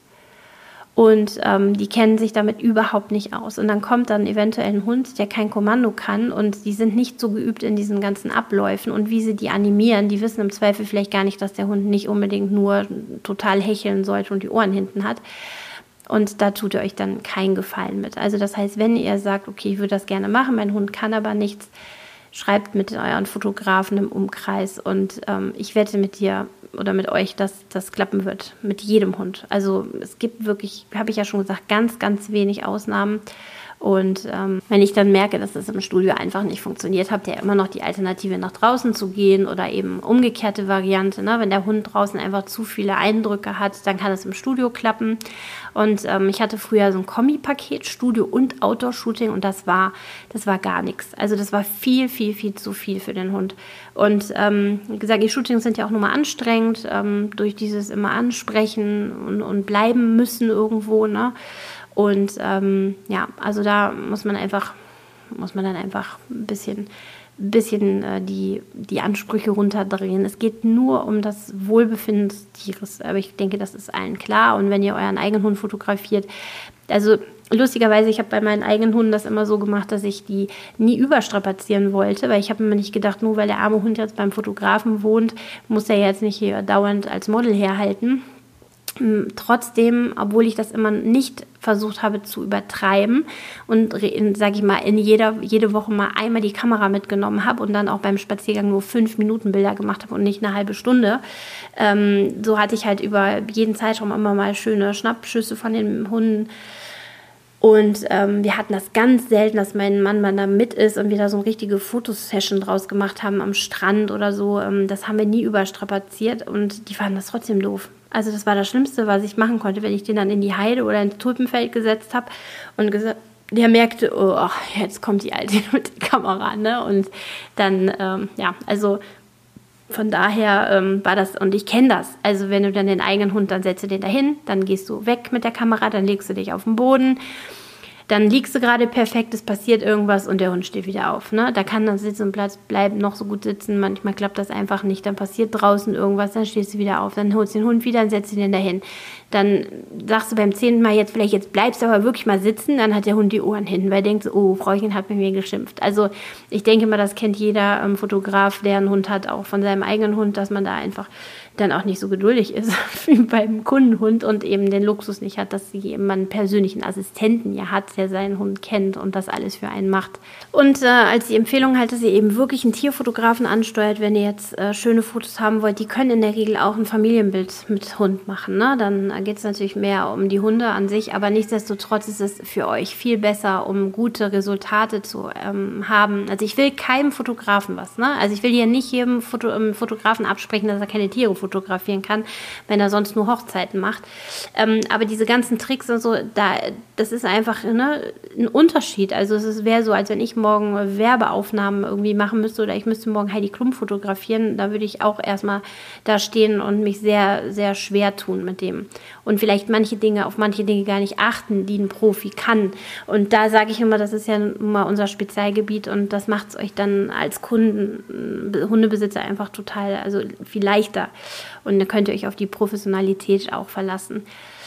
Und ähm, die kennen sich damit überhaupt nicht aus. Und dann kommt dann eventuell ein Hund, der kein Kommando kann und die sind nicht so geübt in diesen ganzen Abläufen und wie sie die animieren. Die wissen im Zweifel vielleicht gar nicht, dass der Hund nicht unbedingt nur total hecheln sollte und die Ohren hinten hat. Und da tut ihr euch dann keinen Gefallen mit. Also das heißt, wenn ihr sagt, okay, ich würde das gerne machen, mein Hund kann aber nichts, schreibt mit euren Fotografen im Umkreis und ähm, ich wette mit dir oder mit euch, dass das klappen wird. Mit jedem Hund. Also es gibt wirklich, habe ich ja schon gesagt, ganz, ganz wenig Ausnahmen. Und ähm, wenn ich dann merke, dass das im Studio einfach nicht funktioniert, habt ihr immer noch die Alternative, nach draußen zu gehen oder eben umgekehrte Variante. Ne? Wenn der Hund draußen einfach zu viele Eindrücke hat, dann kann es im Studio klappen. Und ähm, ich hatte früher so ein Kombi-Paket, Studio und Outdoor-Shooting und das war, das war gar nichts. Also das war viel, viel, viel zu viel für den Hund. Und ähm, wie gesagt, die Shootings sind ja auch nochmal anstrengend, ähm, durch dieses immer ansprechen und, und bleiben müssen irgendwo, ne? Und ähm, ja, also da muss man einfach, muss man dann einfach ein bisschen, bisschen äh, die, die Ansprüche runterdrehen. Es geht nur um das Wohlbefinden des Tieres, aber ich denke, das ist allen klar. Und wenn ihr euren eigenen Hund fotografiert, also lustigerweise, ich habe bei meinen eigenen Hunden das immer so gemacht, dass ich die nie überstrapazieren wollte, weil ich habe mir nicht gedacht, nur weil der arme Hund jetzt beim Fotografen wohnt, muss er jetzt nicht hier dauernd als Model herhalten. Trotzdem, obwohl ich das immer nicht versucht habe zu übertreiben und, sage ich mal, in jeder jede Woche mal einmal die Kamera mitgenommen habe und dann auch beim Spaziergang nur fünf Minuten Bilder gemacht habe und nicht eine halbe Stunde, ähm, so hatte ich halt über jeden Zeitraum immer mal schöne Schnappschüsse von den Hunden. Und ähm, wir hatten das ganz selten, dass mein Mann mal da mit ist und wir da so eine richtige Fotosession draus gemacht haben am Strand oder so. Ähm, das haben wir nie überstrapaziert und die fanden das trotzdem doof. Also das war das Schlimmste, was ich machen konnte, wenn ich den dann in die Heide oder ins Tulpenfeld gesetzt habe und gesagt, der merkte, oh, ach, jetzt kommt die Alte mit der Kamera, ne? Und dann, ähm, ja, also von daher ähm, war das, und ich kenne das, also wenn du dann den eigenen Hund, dann setzt du den dahin, dann gehst du weg mit der Kamera, dann legst du dich auf den Boden, dann liegst du gerade perfekt, es passiert irgendwas und der Hund steht wieder auf. Ne? Da kann dann sitzen und Platz bleiben, noch so gut sitzen, manchmal klappt das einfach nicht, dann passiert draußen irgendwas, dann stehst du wieder auf, dann holst du den Hund wieder und setzt ihn den dahin. Dann sagst du beim zehnten Mal jetzt vielleicht, jetzt bleibst du aber wirklich mal sitzen, dann hat der Hund die Ohren hinten, weil er denkt so, oh, Frauchen hat mit mir geschimpft. Also ich denke mal, das kennt jeder ähm, Fotograf, der einen Hund hat, auch von seinem eigenen Hund, dass man da einfach dann auch nicht so geduldig ist wie beim Kundenhund und eben den Luxus nicht hat, dass jemand einen persönlichen Assistenten ja hat, der seinen Hund kennt und das alles für einen macht. Und äh, als die Empfehlung halt, dass ihr eben wirklich einen Tierfotografen ansteuert, wenn ihr jetzt äh, schöne Fotos haben wollt, die können in der Regel auch ein Familienbild mit Hund machen. Ne? Dann geht es natürlich mehr um die Hunde an sich, aber nichtsdestotrotz ist es für euch viel besser, um gute Resultate zu ähm, haben. Also ich will keinem Fotografen was, ne? Also ich will hier nicht jedem Foto, ähm, Fotografen absprechen, dass er keine Tiere fotografieren kann, wenn er sonst nur Hochzeiten macht. Ähm, aber diese ganzen Tricks und so, da, das ist einfach, ne, ein Unterschied. Also es wäre so, als wenn ich morgen Werbeaufnahmen irgendwie machen müsste oder ich müsste morgen Heidi Klum fotografieren, da würde ich auch erstmal da stehen und mich sehr, sehr schwer tun mit dem. Und vielleicht manche Dinge, auf manche Dinge gar nicht achten, die ein Profi kann. Und da sage ich immer, das ist ja mal unser Spezialgebiet und das macht es euch dann als Kunden, Hundebesitzer einfach total, also viel leichter. Und dann könnt ihr euch auf die Professionalität auch verlassen.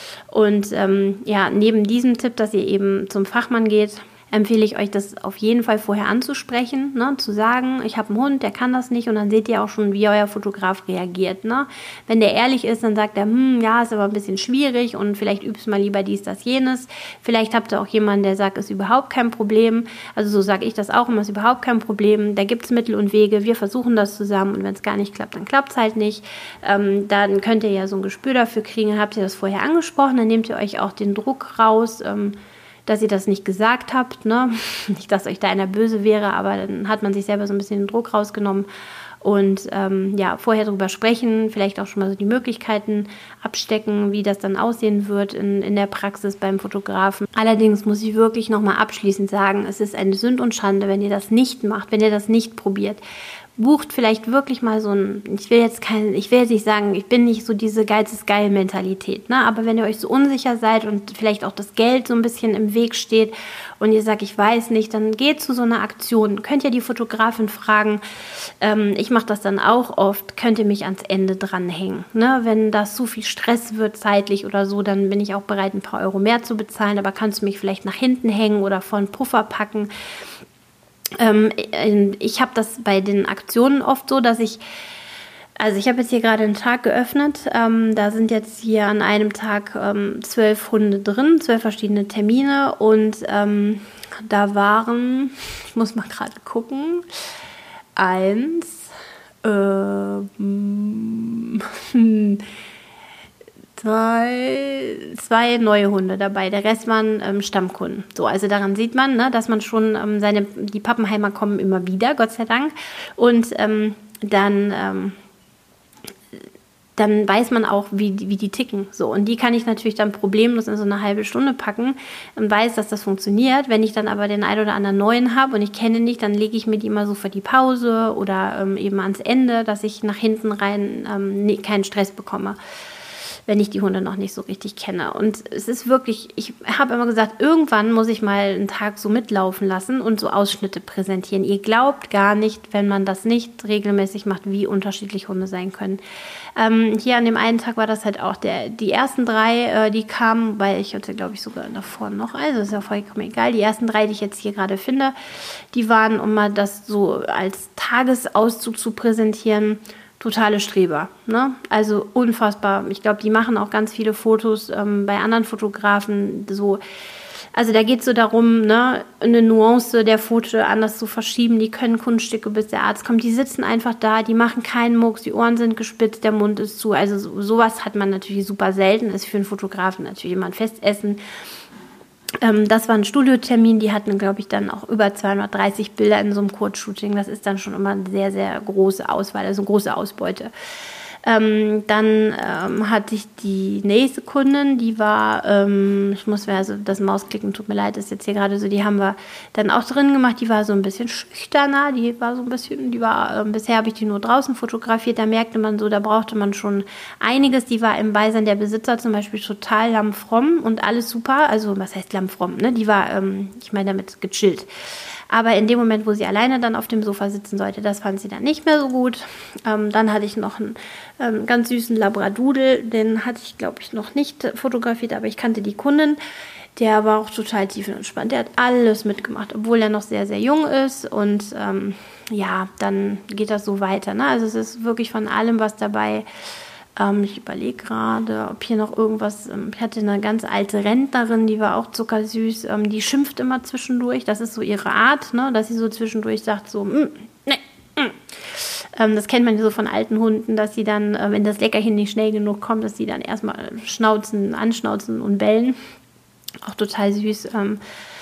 Und ähm, ja, neben diesem Tipp, dass ihr eben zum Fachmann geht, empfehle ich euch, das auf jeden Fall vorher anzusprechen, ne? Zu sagen, ich habe einen Hund, der kann das nicht und dann seht ihr auch schon, wie euer Fotograf reagiert. Ne? Wenn der ehrlich ist, dann sagt er, hm, ja, ist aber ein bisschen schwierig und vielleicht übst mal lieber dies, das, jenes. Vielleicht habt ihr auch jemanden, der sagt, ist überhaupt kein Problem. Also so sage ich das auch immer, ist überhaupt kein Problem. Da gibt es Mittel und Wege, wir versuchen das zusammen und wenn es gar nicht klappt, dann klappt es halt nicht. Ähm, dann könnt ihr ja so ein Gespür dafür kriegen, dann habt ihr das vorher angesprochen, dann nehmt ihr euch auch den Druck raus, ähm, dass ihr das nicht gesagt habt, ne? Nicht, dass euch da einer böse wäre, aber dann hat man sich selber so ein bisschen den Druck rausgenommen und ähm, ja, vorher drüber sprechen, vielleicht auch schon mal so die Möglichkeiten abstecken, wie das dann aussehen wird in, in der Praxis beim Fotografen. Allerdings muss ich wirklich nochmal abschließend sagen, es ist eine Sünd und Schande, wenn ihr das nicht macht, wenn ihr das nicht probiert. Bucht vielleicht wirklich mal so ein, ich will jetzt kein, ich will jetzt nicht sagen, ich bin nicht so diese Geiz ist geil Mentalität, ne? Aber wenn ihr euch so unsicher seid und vielleicht auch das Geld so ein bisschen im Weg steht und ihr sagt, ich weiß nicht, dann geht zu so einer Aktion. Könnt ihr die Fotografin fragen, ähm, ich mache das dann auch oft, könnt ihr mich ans Ende dranhängen, ne? Wenn das zu viel Stress wird zeitlich oder so, dann bin ich auch bereit, ein paar Euro mehr zu bezahlen, aber kannst du mich vielleicht nach hinten hängen oder vor einen Puffer packen. Ähm, ich habe das bei den Aktionen oft so, dass ich, also ich habe jetzt hier gerade einen Tag geöffnet, ähm, da sind jetzt hier an einem Tag ähm, zwölf Hunde drin, zwölf verschiedene Termine und ähm, da waren, ich muss mal gerade gucken, eins, ähm, Zwei, zwei neue Hunde dabei, der Rest waren ähm, Stammkunden. So, also daran sieht man, ne, dass man schon ähm, seine, die Pappenheimer kommen immer wieder, Gott sei Dank. Und ähm, dann, ähm, dann weiß man auch, wie, wie die ticken. So, und die kann ich natürlich dann problemlos in so eine halbe Stunde packen und weiß, dass das funktioniert. Wenn ich dann aber den einen oder anderen neuen habe und ich kenne nicht, dann lege ich mir die immer so für die Pause oder ähm, eben ans Ende, dass ich nach hinten rein ähm, nee, keinen Stress bekomme. wenn ich die Hunde noch nicht so richtig kenne. Und es ist wirklich, ich habe immer gesagt, irgendwann muss ich mal einen Tag so mitlaufen lassen und so Ausschnitte präsentieren. Ihr glaubt gar nicht, wenn man das nicht regelmäßig macht, wie unterschiedlich Hunde sein können. Ähm, hier an dem einen Tag war das halt auch der, die ersten drei, äh, die kamen, weil ich hatte, glaube ich, sogar davor noch, also ist ja vollkommen egal, die ersten drei, die ich jetzt hier gerade finde, die waren, um mal das so als Tagesauszug zu präsentieren, totale Streber, ne? Also unfassbar. Ich glaube, die machen auch ganz viele Fotos ähm, bei anderen Fotografen so. Also da geht es so darum, ne, eine Nuance der Foto anders zu verschieben. Die können Kunststücke, bis der Arzt kommt. Die sitzen einfach da, die machen keinen Mucks, die Ohren sind gespitzt, der Mund ist zu. Also so, sowas hat man natürlich super selten. Ist für einen Fotografen natürlich immer ein Festessen. Ähm, das war ein Studiotermin, die hatten, glaube ich, dann auch über zweihundertdreißig Bilder in so einem Kurzshooting. Das ist dann schon immer eine sehr, sehr große Auswahl, also eine große Ausbeute. Ähm, dann ähm, hatte ich die nächste Kundin, die war, ähm, ich muss mir also das Mausklicken, tut mir leid, ist jetzt hier gerade so, die haben wir dann auch drin gemacht, die war so ein bisschen schüchterner, die war so ein bisschen, die war, äh, bisher habe ich die nur draußen fotografiert, da merkte man so, da brauchte man schon einiges, die war im Beisein der Besitzer zum Beispiel total lammfromm und alles super, also was heißt lammfromm, ne? Die war, ähm, ich meine damit gechillt. Aber in dem Moment, wo sie alleine dann auf dem Sofa sitzen sollte, das fand sie dann nicht mehr so gut. Ähm, dann hatte ich noch einen ähm, ganz süßen Labradoodle, den hatte ich, glaube ich, noch nicht fotografiert, aber ich kannte die Kundin. Der war auch total tiefenentspannt. Der hat alles mitgemacht, obwohl er noch sehr, sehr jung ist. Und ähm, ja, dann geht das so weiter, ne? Also es ist wirklich von allem was dabei. Ähm, ich überlege gerade, ob hier noch irgendwas, ähm, ich hatte eine ganz alte Rentnerin, die war auch zuckersüß, ähm, die schimpft immer zwischendurch, das ist so ihre Art, ne, dass sie so zwischendurch sagt so, mm, ne, mm. Ähm, das kennt man so von alten Hunden, dass sie dann, äh, wenn das Leckerchen nicht schnell genug kommt, dass sie dann erstmal schnauzen, anschnauzen und bellen, auch total süß. Ähm,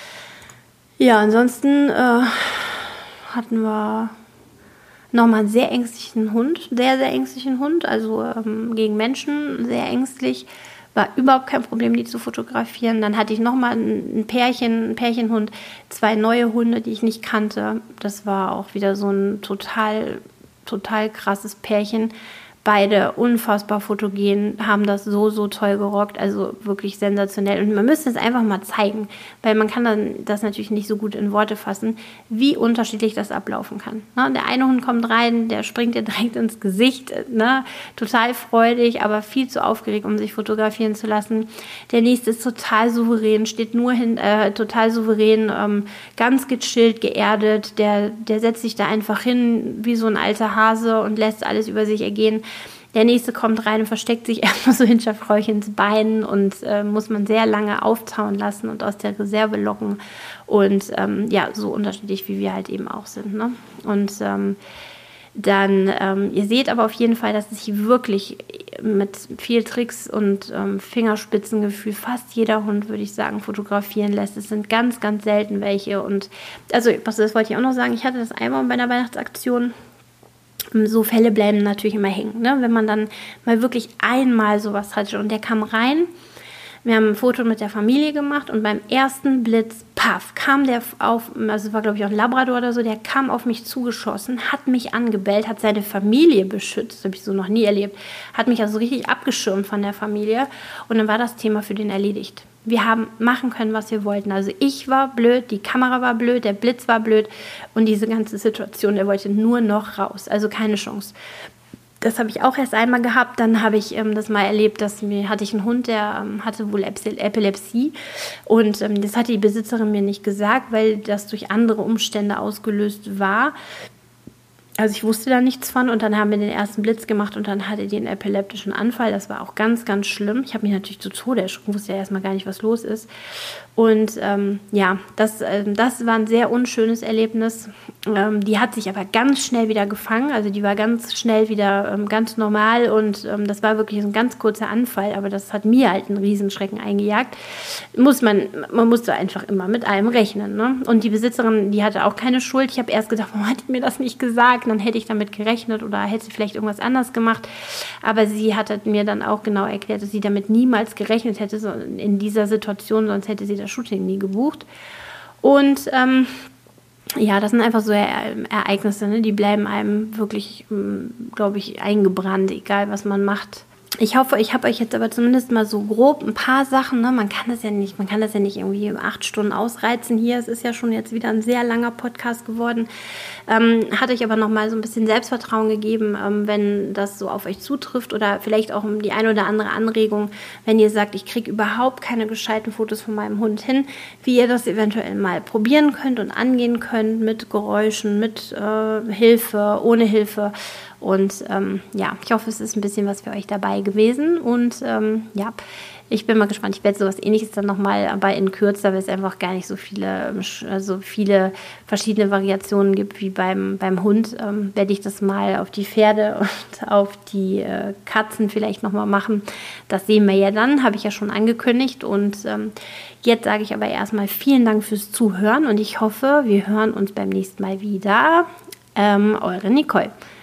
ja, ansonsten äh, hatten wir nochmal einen sehr ängstlichen Hund, sehr, sehr ängstlichen Hund, also ähm, gegen Menschen sehr ängstlich. War überhaupt kein Problem, die zu fotografieren. Dann hatte ich nochmal ein Pärchen, ein Pärchenhund, zwei neue Hunde, die ich nicht kannte. Das war auch wieder so ein total, total krasses Pärchen. Beide unfassbar fotogen, haben das so, so toll gerockt, also wirklich sensationell. Und man müsste es einfach mal zeigen, weil man kann dann das natürlich nicht so gut in Worte fassen, wie unterschiedlich das ablaufen kann. Ne? Der eine Hund kommt rein, der springt dir direkt ins Gesicht, ne? Total freudig, aber viel zu aufgeregt, um sich fotografieren zu lassen. Der nächste ist total souverän, steht nur hin, äh, total souverän, ähm, ganz gechillt, geerdet. Der, der setzt sich da einfach hin wie so ein alter Hase und lässt alles über sich ergehen. Der nächste kommt rein und versteckt sich erstmal so hinter Frauchens Beinen und äh, muss man sehr lange auftauen lassen und aus der Reserve locken. Und ähm, ja, so unterschiedlich, wie wir halt eben auch sind. Ne? Und ähm, dann, ähm, ihr seht aber auf jeden Fall, dass sich wirklich mit viel Tricks und ähm, Fingerspitzengefühl fast jeder Hund, würde ich sagen, fotografieren lässt. Es sind ganz, ganz selten welche. Und also, was das wollte ich auch noch sagen, ich hatte das einmal bei einer Weihnachtsaktion. So Fälle bleiben natürlich immer hängen, ne? Wenn man dann mal wirklich einmal sowas hatte und der kam rein, wir haben ein Foto mit der Familie gemacht und beim ersten Blitz, paff, kam der auf, also es war glaube ich auch ein Labrador oder so, der kam auf mich zugeschossen, hat mich angebellt, hat seine Familie beschützt, das habe ich so noch nie erlebt, hat mich also richtig abgeschirmt von der Familie und dann war das Thema für den erledigt. Wir haben machen können, was wir wollten. Also ich war blöd, die Kamera war blöd, der Blitz war blöd und diese ganze Situation, der wollte nur noch raus. Also keine Chance. Das habe ich auch erst einmal gehabt. Dann habe ich ähm, das mal erlebt, dass mir hatte ich einen Hund, der ähm, hatte wohl Epilepsie und ähm, das hatte die Besitzerin mir nicht gesagt, weil das durch andere Umstände ausgelöst war. Also ich wusste da nichts von und dann haben wir den ersten Blitz gemacht und dann hatte die einen epileptischen Anfall. Das war auch ganz, ganz schlimm. Ich habe mich natürlich zu Tode erschrocken, wusste ja erstmal gar nicht, was los ist. Und ähm, ja, das, äh, das war ein sehr unschönes Erlebnis. Ähm, die hat sich aber ganz schnell wieder gefangen. Also die war ganz schnell wieder ähm, ganz normal und ähm, das war wirklich ein ganz kurzer Anfall. Aber das hat mir halt einen Riesenschrecken eingejagt. Muss man, man musste einfach immer mit allem rechnen. Ne? Und die Besitzerin, die hatte auch keine Schuld. Ich habe erst gedacht, warum hat die mir das nicht gesagt? Dann hätte ich damit gerechnet oder hätte sie vielleicht irgendwas anders gemacht. Aber sie hat mir dann auch genau erklärt, dass sie damit niemals gerechnet hätte so in dieser Situation, sonst hätte sie das Shooting nie gebucht. Und ähm, ja, das sind einfach so e- Ereignisse, ne? Die bleiben einem wirklich, glaube ich, eingebrannt, egal was man macht. Ich hoffe, ich habe euch jetzt aber zumindest mal so grob ein paar Sachen, ne? Man kann das ja nicht, man kann das ja nicht irgendwie acht Stunden ausreizen hier. Es ist ja schon jetzt wieder ein sehr langer Podcast geworden. Ähm, hat euch aber nochmal so ein bisschen Selbstvertrauen gegeben, ähm, wenn das so auf euch zutrifft oder vielleicht auch die eine oder andere Anregung, wenn ihr sagt, ich kriege überhaupt keine gescheiten Fotos von meinem Hund hin, wie ihr das eventuell mal probieren könnt und angehen könnt mit Geräuschen, mit äh, Hilfe, ohne Hilfe. Und ähm, ja, ich hoffe, es ist ein bisschen was für euch dabei gewesen. Und ähm, ja, ich bin mal gespannt. Ich werde sowas Ähnliches dann nochmal, aber in kürzer, weil es einfach gar nicht so viele, so viele verschiedene Variationen gibt wie beim, beim Hund, ähm, werde ich das mal auf die Pferde und auf die äh, Katzen vielleicht nochmal machen. Das sehen wir ja dann, habe ich ja schon angekündigt. Und ähm, jetzt sage ich aber erstmal vielen Dank fürs Zuhören und ich hoffe, wir hören uns beim nächsten Mal wieder. Ähm, eure Nicole.